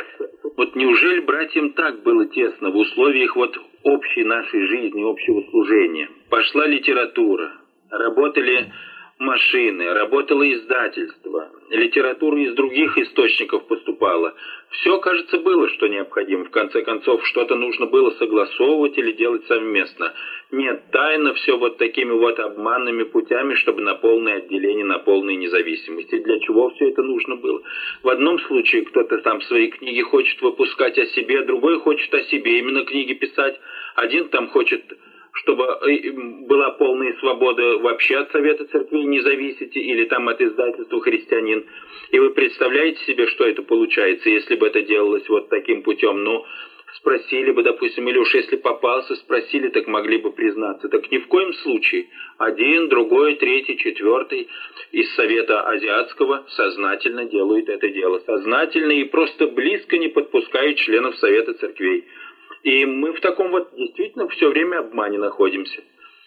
Вот неужели братьям так было тесно в условиях вот общей нашей жизни, общего служения? Пошла литература, работали машины, работало издательство, литература из других источников поступала. Все, кажется, было, что необходимо. В конце концов, что-то нужно было согласовывать или делать совместно. Нет, тайно все вот такими вот обманными путями, чтобы на полное отделение, на полную независимость. И для чего все это нужно было? В одном случае кто-то там свои книги хочет выпускать о себе, другой хочет о себе именно книги писать. Один там хочет, чтобы была полная свобода вообще от Совета Церкви не зависеть, или там от издательства «Христианин». И вы представляете себе, что это получается, если бы это делалось вот таким путем? Ну, спросили бы, допустим, или уж если попался, спросили, так могли бы признаться. Так ни в коем случае. Один, другой, третий, четвертый из Совета Азиатского сознательно делают это дело. Сознательно и просто близко не подпускают членов Совета Церквей. И мы в таком вот действительно все время обмане находимся.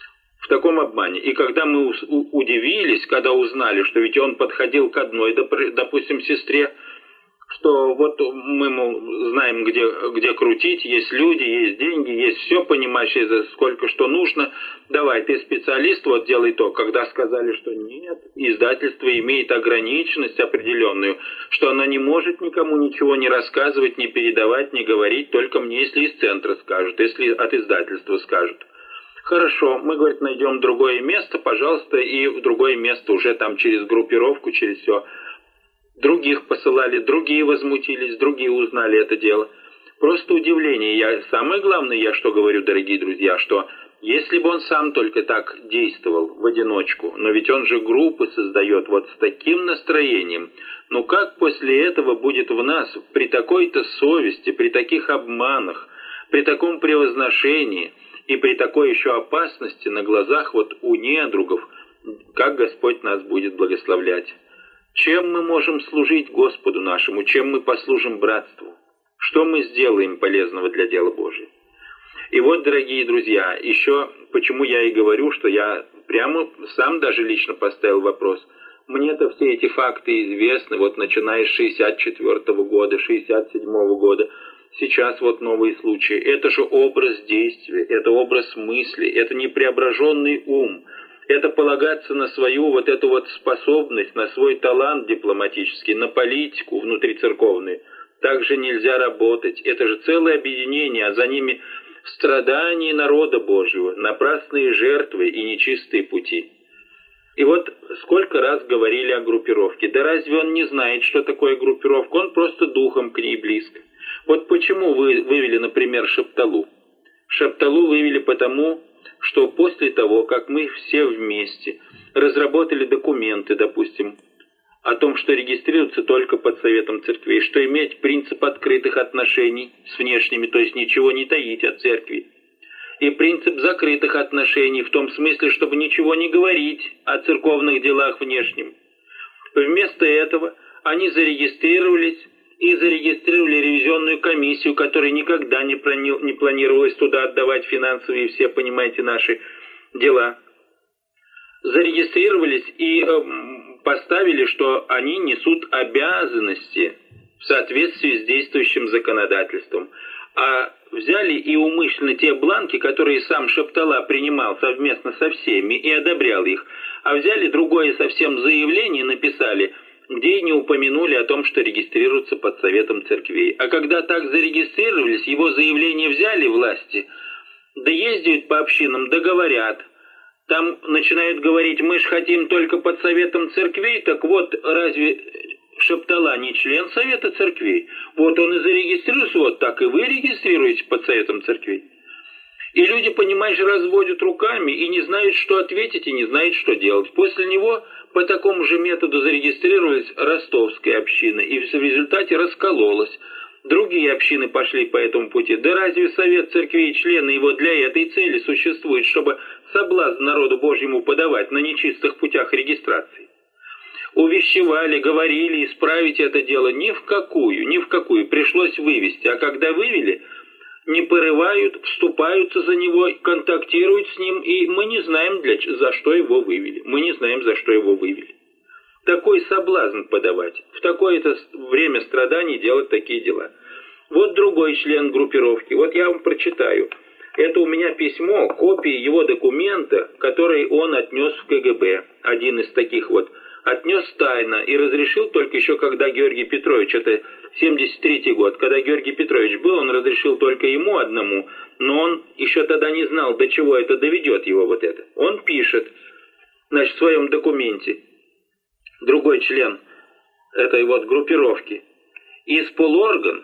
В таком обмане. И когда мы удивились, когда узнали, что ведь он подходил к одной, допустим, сестре, что вот мы, мол, знаем, где, где крутить, есть люди, есть деньги, есть все, понимаешь, есть сколько что нужно. Давай, ты специалист, вот делай то. Когда сказали, что нет, издательство имеет ограниченность определенную, что оно не может никому ничего не рассказывать, не передавать, не говорить, только мне, если из центра скажут, если от издательства скажут. Хорошо, мы, говорит, найдем другое место, пожалуйста, и в другое место уже там через группировку, через все. Других посылали, другие возмутились, другие узнали это дело. Просто удивление. Я, самое главное, я что говорю, дорогие друзья, что если бы он сам только так действовал в одиночку, но ведь он же группы создает вот с таким настроением, ну как после этого будет в нас при такой-то совести, при таких обманах, при таком превозношении и при такой еще опасности на глазах вот у недругов, как Господь нас будет благословлять? Чем мы можем служить Господу нашему? Чем мы послужим братству? Что мы сделаем полезного для дела Божия? И вот, дорогие друзья, еще почему я и говорю, что я прямо сам даже лично поставил вопрос. Мне-то все эти факты известны, вот начиная с шестьдесят четвёртого года, шестьдесят седьмого года. Сейчас вот новые случаи. Это же образ действия, это образ мысли, это не преображенный ум. Это полагаться на свою вот эту вот способность, на свой талант дипломатический, на политику внутрицерковную. Так же нельзя работать. Это же целое объединение, а за ними страдания народа Божьего, напрасные жертвы и нечистые пути. И вот сколько раз говорили о группировке. Да разве он не знает, что такое группировка? Он просто духом к ней близко. Вот почему вы вывели, например, Шепталу? Шепталу вывели потому, что после того, как мы все вместе разработали документы, допустим, о том, что регистрируется только под Советом Церквей, что иметь принцип открытых отношений с внешними, то есть ничего не таить от Церкви, и принцип закрытых отношений в том смысле, чтобы ничего не говорить о церковных делах внешним. Вместо этого они зарегистрировались и зарегистрировали ревизионную комиссию, которая никогда не, плани- не планировалась туда отдавать финансовые все, понимаете, наши дела. Зарегистрировались и э, поставили, что они несут обязанности в соответствии с действующим законодательством. А взяли и умышленно те бланки, которые сам Шептала принимал совместно со всеми и одобрял их, а взяли другое совсем заявление, написали, где и не упомянули о том, что регистрируются под Советом Церквей. А когда так зарегистрировались, его заявление взяли власти, да ездят по общинам, да говорят. Там начинают говорить, мы ж хотим только под Советом Церквей, так вот, разве Шептала не член Совета Церквей? Вот он и зарегистрируется, вот так и вы регистрируете под Советом Церквей. И люди, понимаешь, разводят руками и не знают, что ответить, и не знают, что делать. После него по такому же методу зарегистрировалась ростовская община, и в результате раскололась. Другие общины пошли по этому пути. Да разве Совет Церквей, члены его для этой цели существует, чтобы соблазн народу Божьему подавать на нечистых путях регистрации? Увещевали, говорили, исправить это дело ни в какую, ни в какую. Пришлось вывести. А когда вывели, не порывают, вступаются за него, контактируют с ним, и мы не знаем, для, за что его вывели. Мы не знаем, за что его вывели. Такой соблазн подавать, в такое-то время страданий делать такие дела. Вот другой член группировки, вот я вам прочитаю. Это у меня письмо, копия его документа, который он отнес в ка гэ бэ. Один из таких вот. Отнес тайно и разрешил только еще, когда Георгий Петрович, это семьдесят третий год, когда Георгий Петрович был, он разрешил только ему одному, но он еще тогда не знал, до чего это доведет его вот это. Он пишет, значит, в своем документе, другой член этой вот группировки, исполорган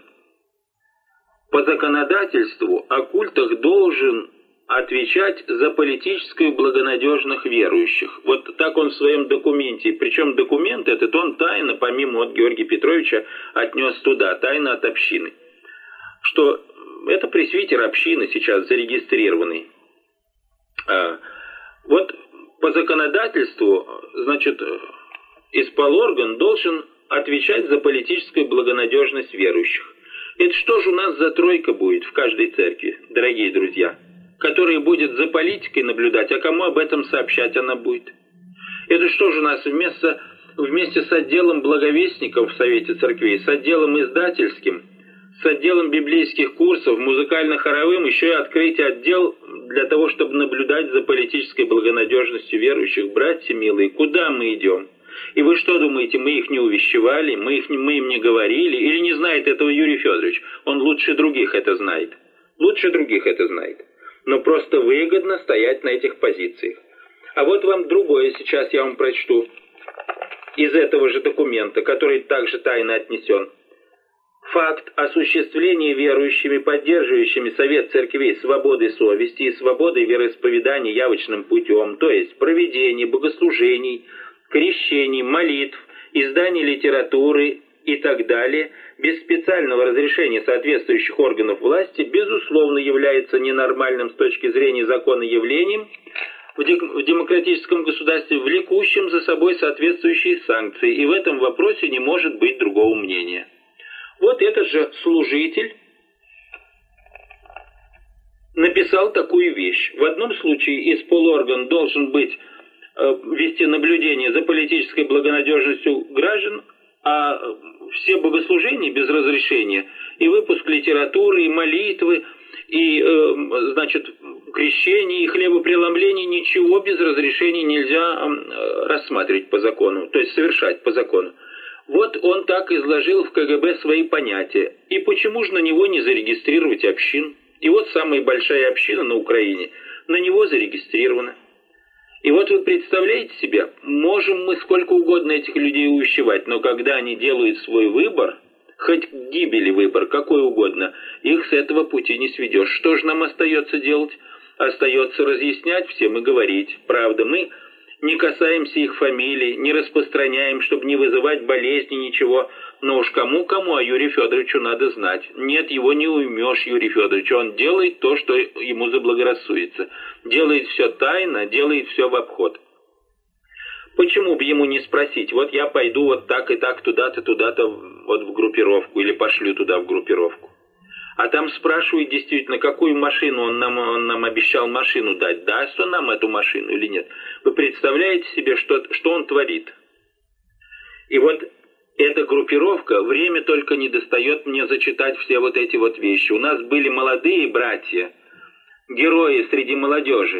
по законодательству о культах должен отвечать за политическую благонадежных верующих. Вот так он в своем документе, причем документ этот он тайно, помимо от Георгия Петровича, отнес туда, тайно от общины. Что это пресвитер общины сейчас зарегистрированный. А, вот по законодательству, значит, исполорган должен отвечать за политическую благонадежность верующих. Это что же у нас за тройка будет в каждой церкви, дорогие друзья? Который будет за политикой наблюдать, а кому об этом сообщать она будет? Это что же у нас вместо вместе с отделом благовестников в Совете Церквей, с отделом издательским, с отделом библейских курсов, музыкально-хоровым, еще и открыть отдел для того, чтобы наблюдать за политической благонадежностью верующих. Братья милые, куда мы идем? И вы что думаете, мы их не увещевали, мы, их, мы им не говорили? Или не знает этого Юрий Федорович? Он лучше других это знает. Лучше других это знает. Но просто выгодно стоять на этих позициях. А вот вам другое сейчас я вам прочту из этого же документа, который также тайно отнесен. Факт осуществления верующими, поддерживающими Совет Церквей свободы совести и свободы вероисповедания явочным путем, то есть проведение богослужений, крещений, молитв, издания литературы и так далее, без специального разрешения соответствующих органов власти, безусловно, является ненормальным с точки зрения закона явлением в демократическом государстве, влекущим за собой соответствующие санкции, и в этом вопросе не может быть другого мнения. Вот этот же служитель написал такую вещь. В одном случае исполорган должен быть, э, вести наблюдение за политической благонадежностью граждан, а все богослужения без разрешения, и выпуск литературы, и молитвы, и, э, значит, крещение, и хлебопреломление, ничего без разрешения нельзя э, рассматривать по закону, то есть совершать по закону. Вот он так изложил в ка гэ бэ свои понятия. И почему же на него не зарегистрировать общин? И вот самая большая община на Украине на него зарегистрирована. И вот вы представляете себе, можем мы сколько угодно этих людей увещевать, но когда они делают свой выбор, хоть гибели выбор, какой угодно, их с этого пути не сведешь. Что же нам остается делать? Остается разъяснять всем и говорить. Правда, мы не касаемся их фамилий, не распространяем, чтобы не вызывать болезни, ничего. Но уж кому-кому, а Юрию Федоровичу надо знать. Нет, его не уймешь, Юрий Федорович. Он делает то, что ему заблагорассудится. Делает все тайно, делает все в обход. Почему бы ему не спросить, вот я пойду вот так и так туда-то, туда-то вот в группировку, или пошлю туда в группировку. А там спрашивают действительно, какую машину он нам, он нам обещал машину дать, даст он нам эту машину или нет. Вы представляете себе, что, что он творит? И вот эта группировка, время только не достает мне зачитать все вот эти вот вещи. У нас были молодые братья, герои среди молодежи.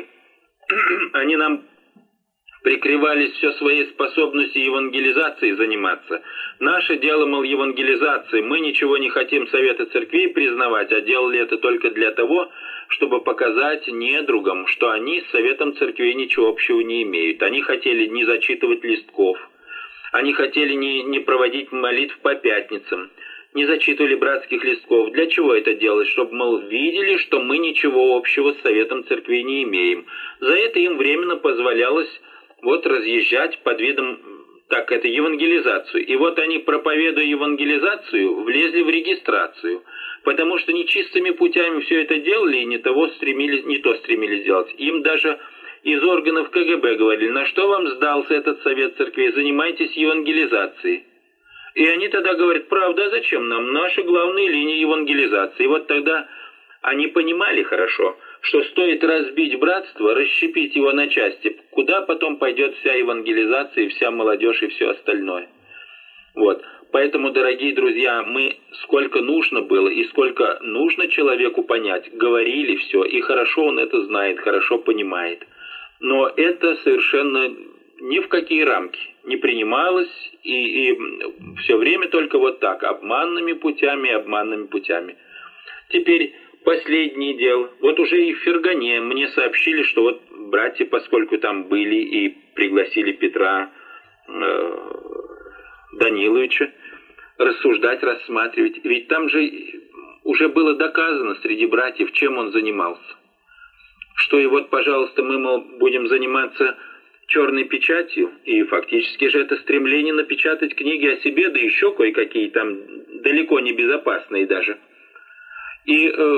Они нам прикрывались все своей способностью евангелизацией заниматься. Наше дело, мол, евангелизации. Мы ничего не хотим Совета Церквей признавать, а делали это только для того, чтобы показать недругам, что они с Советом Церквей ничего общего не имеют. Они хотели не зачитывать листков, они хотели не, не проводить молитв по пятницам, не зачитывали братских листков. Для чего это делать? Чтобы, мол, видели, что мы ничего общего с Советом Церквей не имеем. За это им временно позволялось вот разъезжать под видом, так, это евангелизацию. И вот они, проповедуя евангелизацию, влезли в регистрацию, потому что нечистыми путями все это делали и не, того стремились, не то стремились делать. Им даже из органов ка гэ бэ говорили, на что вам сдался этот Совет Церквей, занимайтесь евангелизацией. И они тогда говорят, правда, а зачем нам? Наши главные линии евангелизации. И вот тогда они понимали хорошо, что стоит разбить братство, расщепить его на части, куда потом пойдет вся евангелизация, вся молодежь и все остальное. Вот. Поэтому, дорогие друзья, мы сколько нужно было и сколько нужно человеку понять, говорили все, и хорошо он это знает, хорошо понимает. Но это совершенно ни в какие рамки не принималось, и, и все время только вот так, обманными путями, обманными путями. Теперь последнее дело. Вот уже и в Фергане мне сообщили, что вот братья, поскольку там были и пригласили Петра э, Даниловича рассуждать, рассматривать, ведь там же уже было доказано среди братьев, чем он занимался. Что и вот, пожалуйста, мы, мол, будем заниматься черной печатью, и фактически же это стремление напечатать книги о себе, да еще кое-какие там далеко не безопасные даже. И э,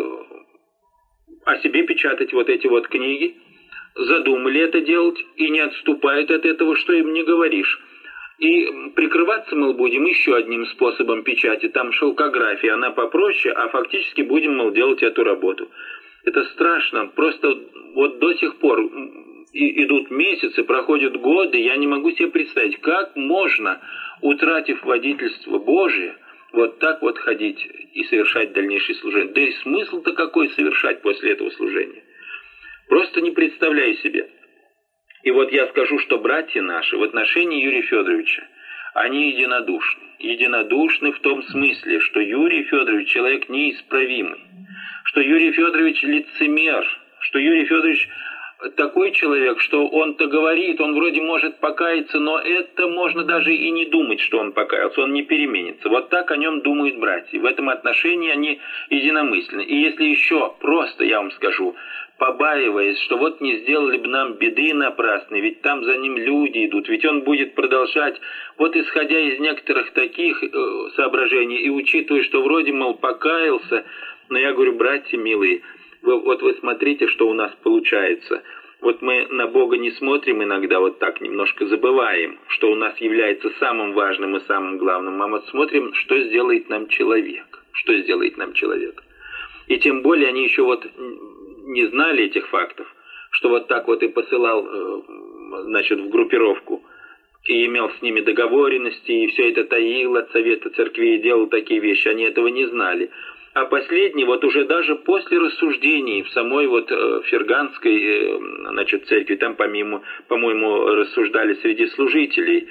о себе печатать вот эти вот книги, задумали это делать и не отступают от этого, что им не говоришь. И прикрываться, мол, будем еще одним способом печати, там шелкография, она попроще, а фактически будем, мол, делать эту работу. Это страшно, просто вот до сих пор и идут месяцы, проходят годы, я не могу себе представить, как можно, утратив водительство Божие, вот так вот ходить и совершать дальнейшее служение. Да и смысл-то какой совершать после этого служения? Просто не представляю себе. И вот я скажу, что братья наши в отношении Юрия Федоровича, они единодушны. Единодушны в том смысле, что Юрий Федорович человек неисправимый, что Юрий Федорович лицемер, что Юрий Федорович такой человек, что он-то говорит, он вроде может покаяться, но это можно даже и не думать, что он покаялся, он не переменится. Вот так о нем думают братья. В этом отношении они единомысленны. И если еще просто, я вам скажу, побаиваясь, что вот не сделали бы нам беды напрасной, ведь там за ним люди идут, ведь он будет продолжать, вот исходя из некоторых таких э, соображений и учитывая, что вроде, мол, покаялся, но я говорю, братья милые, вы, вот вы смотрите, что у нас получается. Вот мы на Бога не смотрим иногда, вот так немножко забываем, что у нас является самым важным и самым главным, а вот смотрим, что сделает нам человек, что сделает нам человек. И тем более они еще вот не знали этих фактов, что вот так вот и посылал, значит, в группировку, и имел с ними договоренности, и все это таил от Совета Церкви, и делал такие вещи, они этого не знали. А последний, вот уже даже после рассуждений в самой вот Ферганской, значит, церкви, там, помимо, по-моему, рассуждали среди служителей,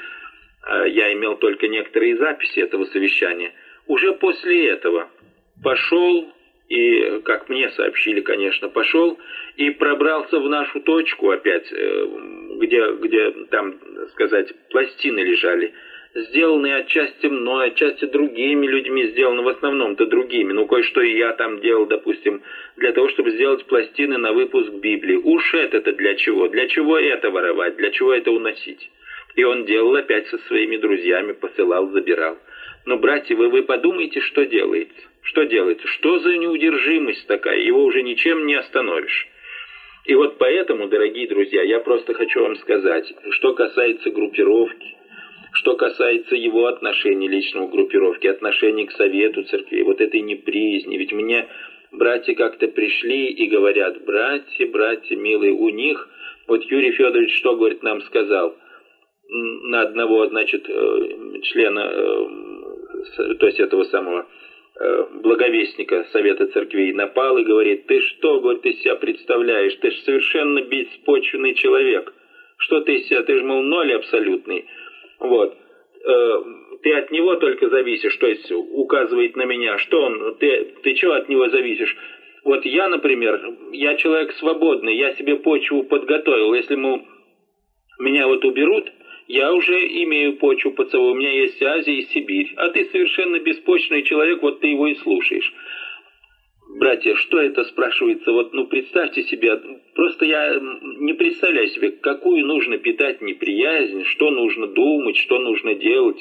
я имел только некоторые записи этого совещания, уже после этого пошел, и, как мне сообщили, конечно, пошел и пробрался в нашу точку опять, где, где там, сказать, пластины лежали, сделанные отчасти мной, отчасти другими людьми, сделаны в основном-то другими. Ну, кое-что и я там делал, допустим, для того, чтобы сделать пластины на выпуск Библии. Уж это-то для чего? Для чего это воровать? Для чего это уносить? И он делал опять со своими друзьями, посылал, забирал. Но, братья, вы, вы подумайте, что делается. Что делается? Что за неудержимость такая? Его уже ничем не остановишь. И вот поэтому, дорогие друзья, я просто хочу вам сказать, что касается группировки, что касается его отношений личного к группировке, отношений к Совету Церкви, вот этой неприязни. Ведь мне братья как-то пришли и говорят, братья, братья, милые, у них, вот Юрий Федорович, что, говорит, нам сказал, на одного, значит, члена, то есть этого самого благовестника Совета Церквей напал и говорит, ты что, говорит, ты себя представляешь, ты же совершенно беспочвенный человек, что ты себя, ты же, мол, ноль абсолютный, вот, ты от него только зависишь, то есть указывает на меня, что он, ты, ты чего от него зависишь? Вот я, например, я человек свободный, я себе почву подготовил, если, мол, меня вот уберут, я уже имею почву под собой, у меня есть Азия и Сибирь, а ты совершенно беспочвенный человек, вот ты его и слушаешь. Братья, что это спрашивается? Вот, ну, представьте себе, просто я не представляю себе, какую нужно питать неприязнь, что нужно думать, что нужно делать,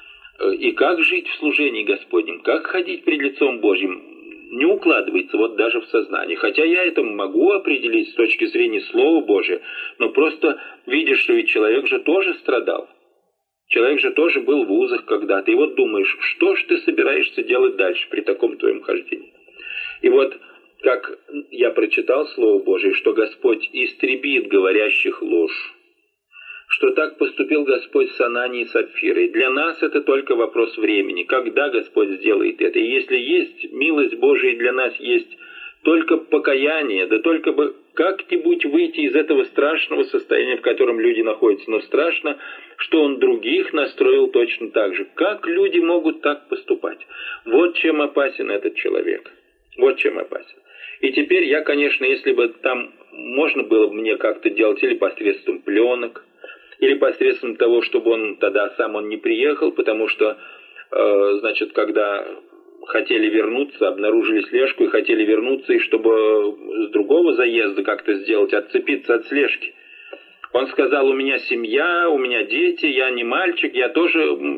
и как жить в служении Господнем, как ходить пред лицом Божьим, не укладывается вот даже в сознании. Хотя я это могу определить с точки зрения Слова Божия, но просто видишь, что ведь человек же тоже страдал. Человек же тоже был в узах когда-то. И вот думаешь, что ж ты собираешься делать дальше при таком твоем хождении? И вот, как я прочитал Слово Божие, что Господь истребит говорящих ложь, что так поступил Господь с Ананией и Сапфирой. Для нас это только вопрос времени, когда Господь сделает это. И если есть милость Божия, для нас есть только покаяние, да только бы как-нибудь выйти из этого страшного состояния, в котором люди находятся. Но страшно, что Он других настроил точно так же. Как люди могут так поступать? Вот чем опасен этот человек. Вот чем опасен. И теперь я, конечно, если бы там можно было бы мне как-то делать или посредством пленок, или посредством того, чтобы он тогда сам он не приехал, потому что, э, значит, когда хотели вернуться, обнаружили слежку и хотели вернуться, и чтобы с другого заезда как-то сделать, отцепиться от слежки. Он сказал, у меня семья, у меня дети, я не мальчик, я тоже,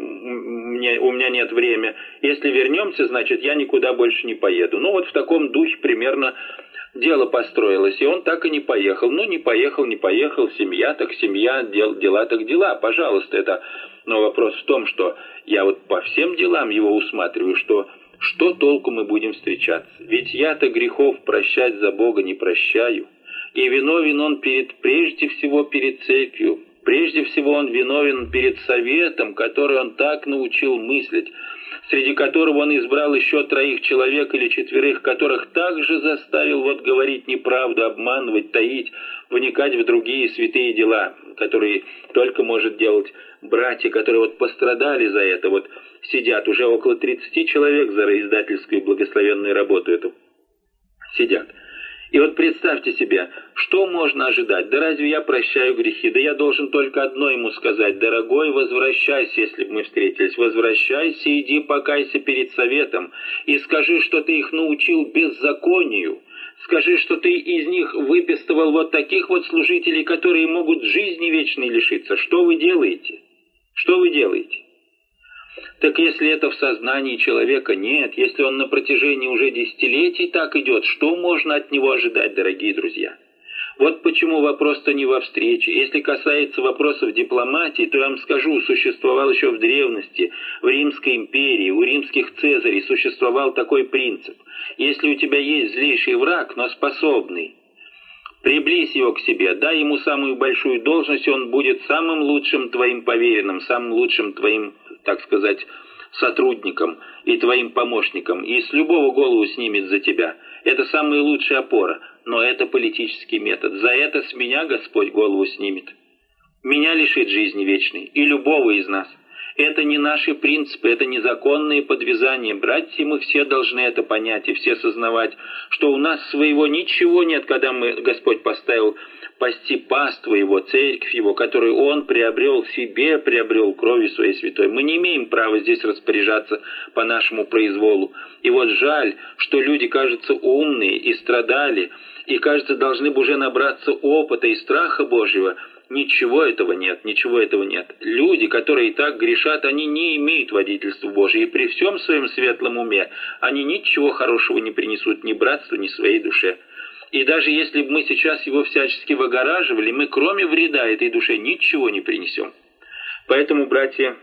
мне, у меня нет времени. Если вернемся, значит, я никуда больше не поеду. Ну вот в таком духе примерно дело построилось, и он так и не поехал. Ну, не поехал, не поехал, семья так семья, дел, дела так дела, пожалуйста. Это, но вопрос в том, что я вот по всем делам его усматриваю, что что толку мы будем встречаться? Ведь я-то грехов прощать за Бога не прощаю. И виновен он перед, прежде всего перед церковью. Прежде всего он виновен перед советом, который он так научил мыслить, среди которого он избрал еще троих человек или четверых, которых также заставил вот говорить неправду, обманывать, таить, вникать в другие святые дела, которые только может делать братья, которые вот пострадали за это, вот сидят, уже около тридцати человек за издательскую благословенную работу эту сидят. И вот представьте себе, что можно ожидать? Да разве я прощаю грехи? Да я должен только одно ему сказать: дорогой, возвращайся, если бы мы встретились, возвращайся, иди покайся перед советом, и скажи, что ты их научил беззаконию, скажи, что ты из них выпистывал вот таких вот служителей, которые могут жизни вечной лишиться. Что вы делаете? Что вы делаете? Так если это в сознании человека нет, если он на протяжении уже десятилетий так идет, что можно от него ожидать, дорогие друзья? Вот почему вопрос-то не во встрече. Если касается вопросов дипломатии, то я вам скажу, существовал еще в древности, в Римской империи, у римских цезарей существовал такой принцип. Если у тебя есть злейший враг, но способный, приблизь его к себе, дай ему самую большую должность, и он будет самым лучшим твоим поверенным, самым лучшим твоим, так сказать, сотрудником и твоим помощником, и с любого голову снимет за тебя. Это самая лучшая опора, но это политический метод. За это с меня Господь голову снимет. Меня лишит жизни вечной, и любого из нас. Это не наши принципы, это незаконные подвязания. Братья, мы все должны это понять и все сознавать, что у нас своего ничего нет, когда мы, Господь поставил пасти паству Его, церковь Его, которую Он приобрел себе, приобрел кровью Своей святой. Мы не имеем права здесь распоряжаться по нашему произволу. И вот жаль, что люди, кажется, умные и страдали, и, кажется, должны бы уже набраться опыта и страха Божьего. Ничего этого нет, ничего этого нет. Люди, которые и так грешат, они не имеют водительства Божьего, и при всем своем светлом уме они ничего хорошего не принесут ни братству, ни своей душе. И даже если бы мы сейчас его всячески выгораживали, мы кроме вреда этой душе ничего не принесем. Поэтому, братья,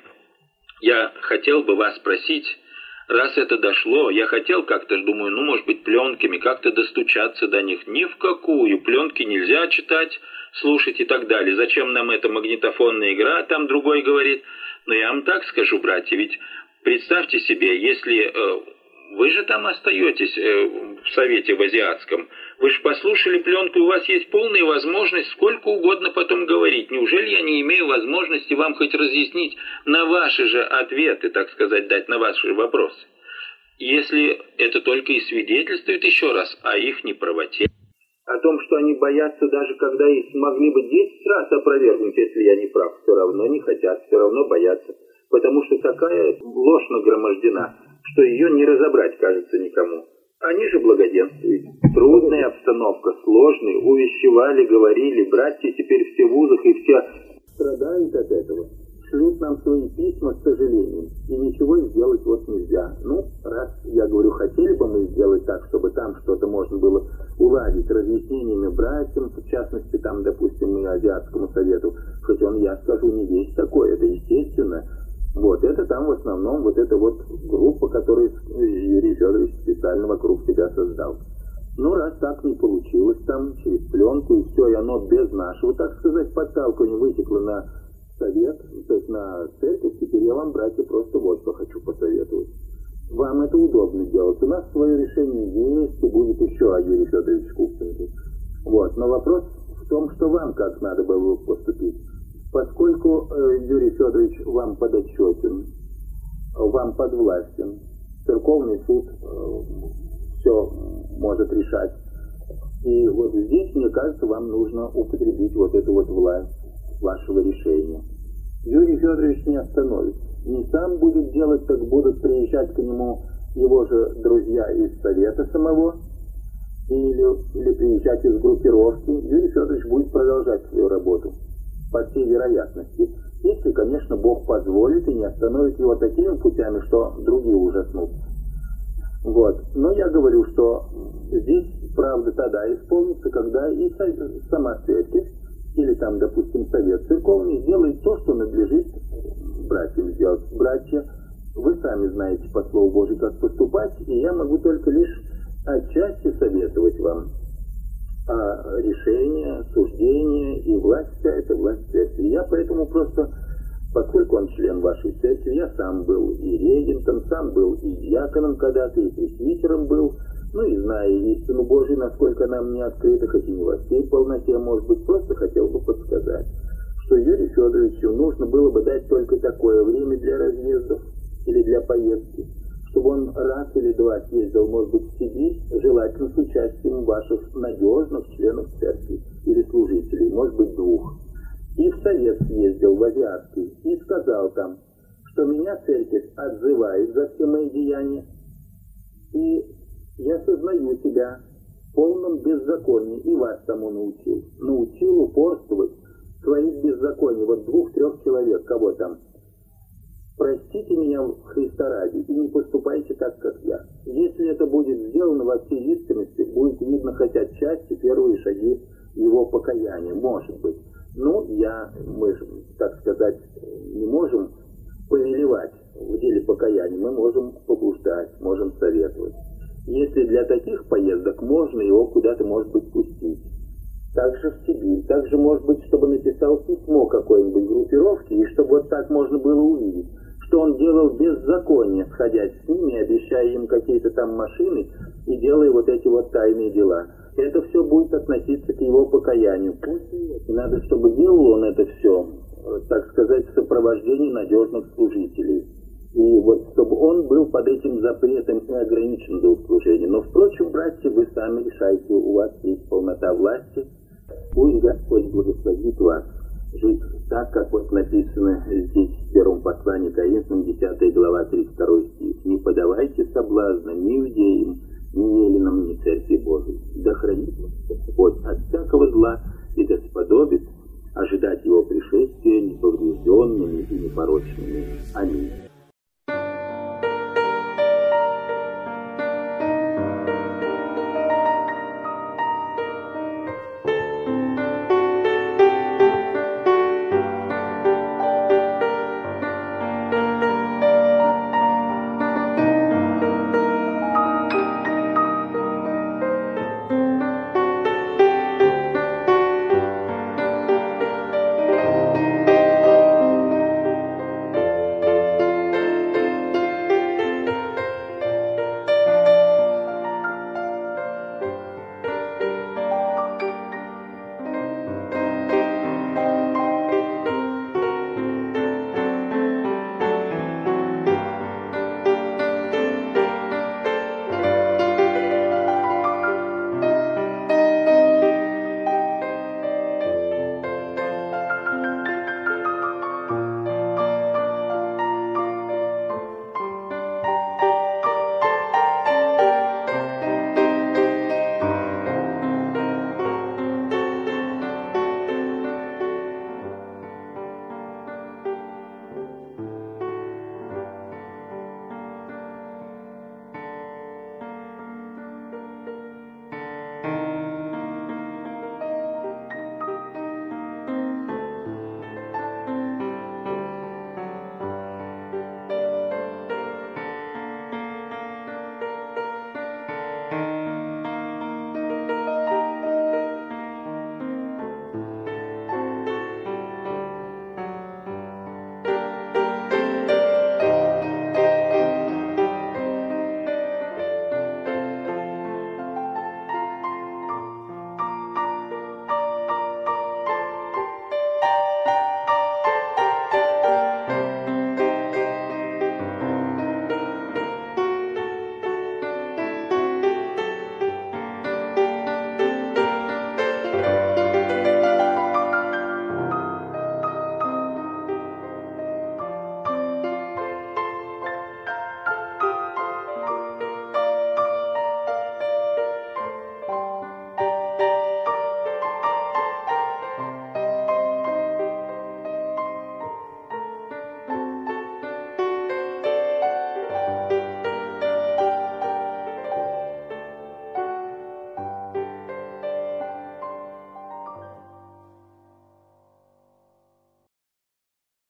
я хотел бы вас спросить, раз это дошло, я хотел как-то, думаю, ну, может быть, пленками как-то достучаться до них. Ни в какую, пленки нельзя читать, слушать и так далее. Зачем нам эта магнитофонная игра, там другой говорит. Но я вам так скажу, братья, ведь представьте себе, если э, вы же там остаетесь э, в Совете в Азиатском, вы же послушали пленку, у вас есть полная возможность сколько угодно потом говорить. Неужели я не имею возможности вам хоть разъяснить на ваши же ответы, так сказать, дать на ваши же вопросы? Если это только и свидетельствует еще раз о их неправоте, о том, что они боятся, даже когда их могли бы десять раз опровергнуть, если я не прав, все равно не хотят, все равно боятся. Потому что такая ложь нагромождена, что ее не разобрать, кажется, никому. Они же благоденствуют. Трудная обстановка, сложная, увещевали, говорили, братья теперь все в вузах и все страдают от этого. Шлют нам свои письма с сожалением, и ничего сделать вот нельзя. Ну, раз, я говорю, хотели бы мы сделать так, чтобы там что-то можно было уладить разъяснениями братьям, в частности, там, допустим, и Азиатскому совету, хоть он, я скажу, не весь такой, это естественно. Вот, это там в основном вот эта вот группа, которую Юрий Федорович специально вокруг себя создал. Ну, раз так не получилось там, через пленку и все, и оно без нашего, так сказать, подталкивания вытекло на совет, то есть на церковь, теперь я вам, братья, просто вот что хочу посоветовать. Вам это удобно делать. У нас свое решение есть, и будет еще о Юрии Федоровиче Купченко. Вот, но вопрос в том, что вам как надо было поступить. Поскольку э, Юрий Федорович вам подотчетен, вам подвластен, церковный суд э, все может решать. И вот здесь, мне кажется, вам нужно употребить вот эту вот власть вашего решения. Юрий Федорович не остановит. Не сам будет делать, так будут приезжать к нему его же друзья из совета самого, или, или приезжать из группировки. Юрий Федорович будет продолжать свою работу, по всей вероятности. Если, конечно, Бог позволит и не остановит его такими путями, что другие ужаснут. Вот. Но я говорю, что здесь правда тогда исполнится, когда и сама церковь, или там, допустим, совет церковный сделает то, что надлежит братьям сделать. Братья, вы сами знаете по Слову Божию, как поступать, и я могу только лишь отчасти советовать вам. а решение, суждение и власть вся это власть церкви. Я поэтому просто, поскольку он член вашей церкви, я сам был и регентом, сам был и диаконом когда-то, и пресвитером был, ну и зная истину Божию, насколько нам не открыта, хоть и не во всей полноте, может быть, просто хотел бы подсказать, что Юрию Федоровичу нужно было бы дать только такое время для разъездов или для поездки, чтобы он раз или два съездил, может быть, в Сибирь, желательно с участием ваших надежных членов церкви или служителей, может быть, двух. И в Совет съездил, в Азиатский, и сказал там, что меня церковь отзывает за все мои деяния, и я сознаю себя в полном беззаконии, и вас тому научил. Научил упорствовать, творить беззаконие. Вот двух-трех человек, кого там? Простите меня Христа ради и не поступайте так, как я. Если это будет сделано во всей искренности, будет видно хоть отчасти первые шаги его покаяния, может быть. Ну, я, мы же, так сказать, не можем повелевать в деле покаяния, мы можем побуждать, можем советовать. Если для таких поездок можно его куда-то, может быть, пустить. Также в Сибирь, также, может быть, чтобы написал письмо какой-нибудь группировке, и чтобы вот так можно было увидеть, что он делал беззаконие, сходясь с ними, обещая им какие-то там машины и делая вот эти вот тайные дела. Это все будет относиться к его покаянию. И надо, чтобы делал он это все, так сказать, в сопровождении надежных служителей. И вот чтобы он был под этим запретом и ограничен до служения. Но, впрочем, братья, вы сами решайте, у вас есть полнота власти. Пусть Господь благословит вас жить так, как вот написано здесь в первом послании Коринфянам, десятая глава, тридцать второй стих. «Не подавайте соблазна ни иудеям, ни еленам, ни церкви Божией. Да хранит вас Господь от всякого зла и да сподобит ожидать его пришествия неповрежденными и непорочными. Аминь».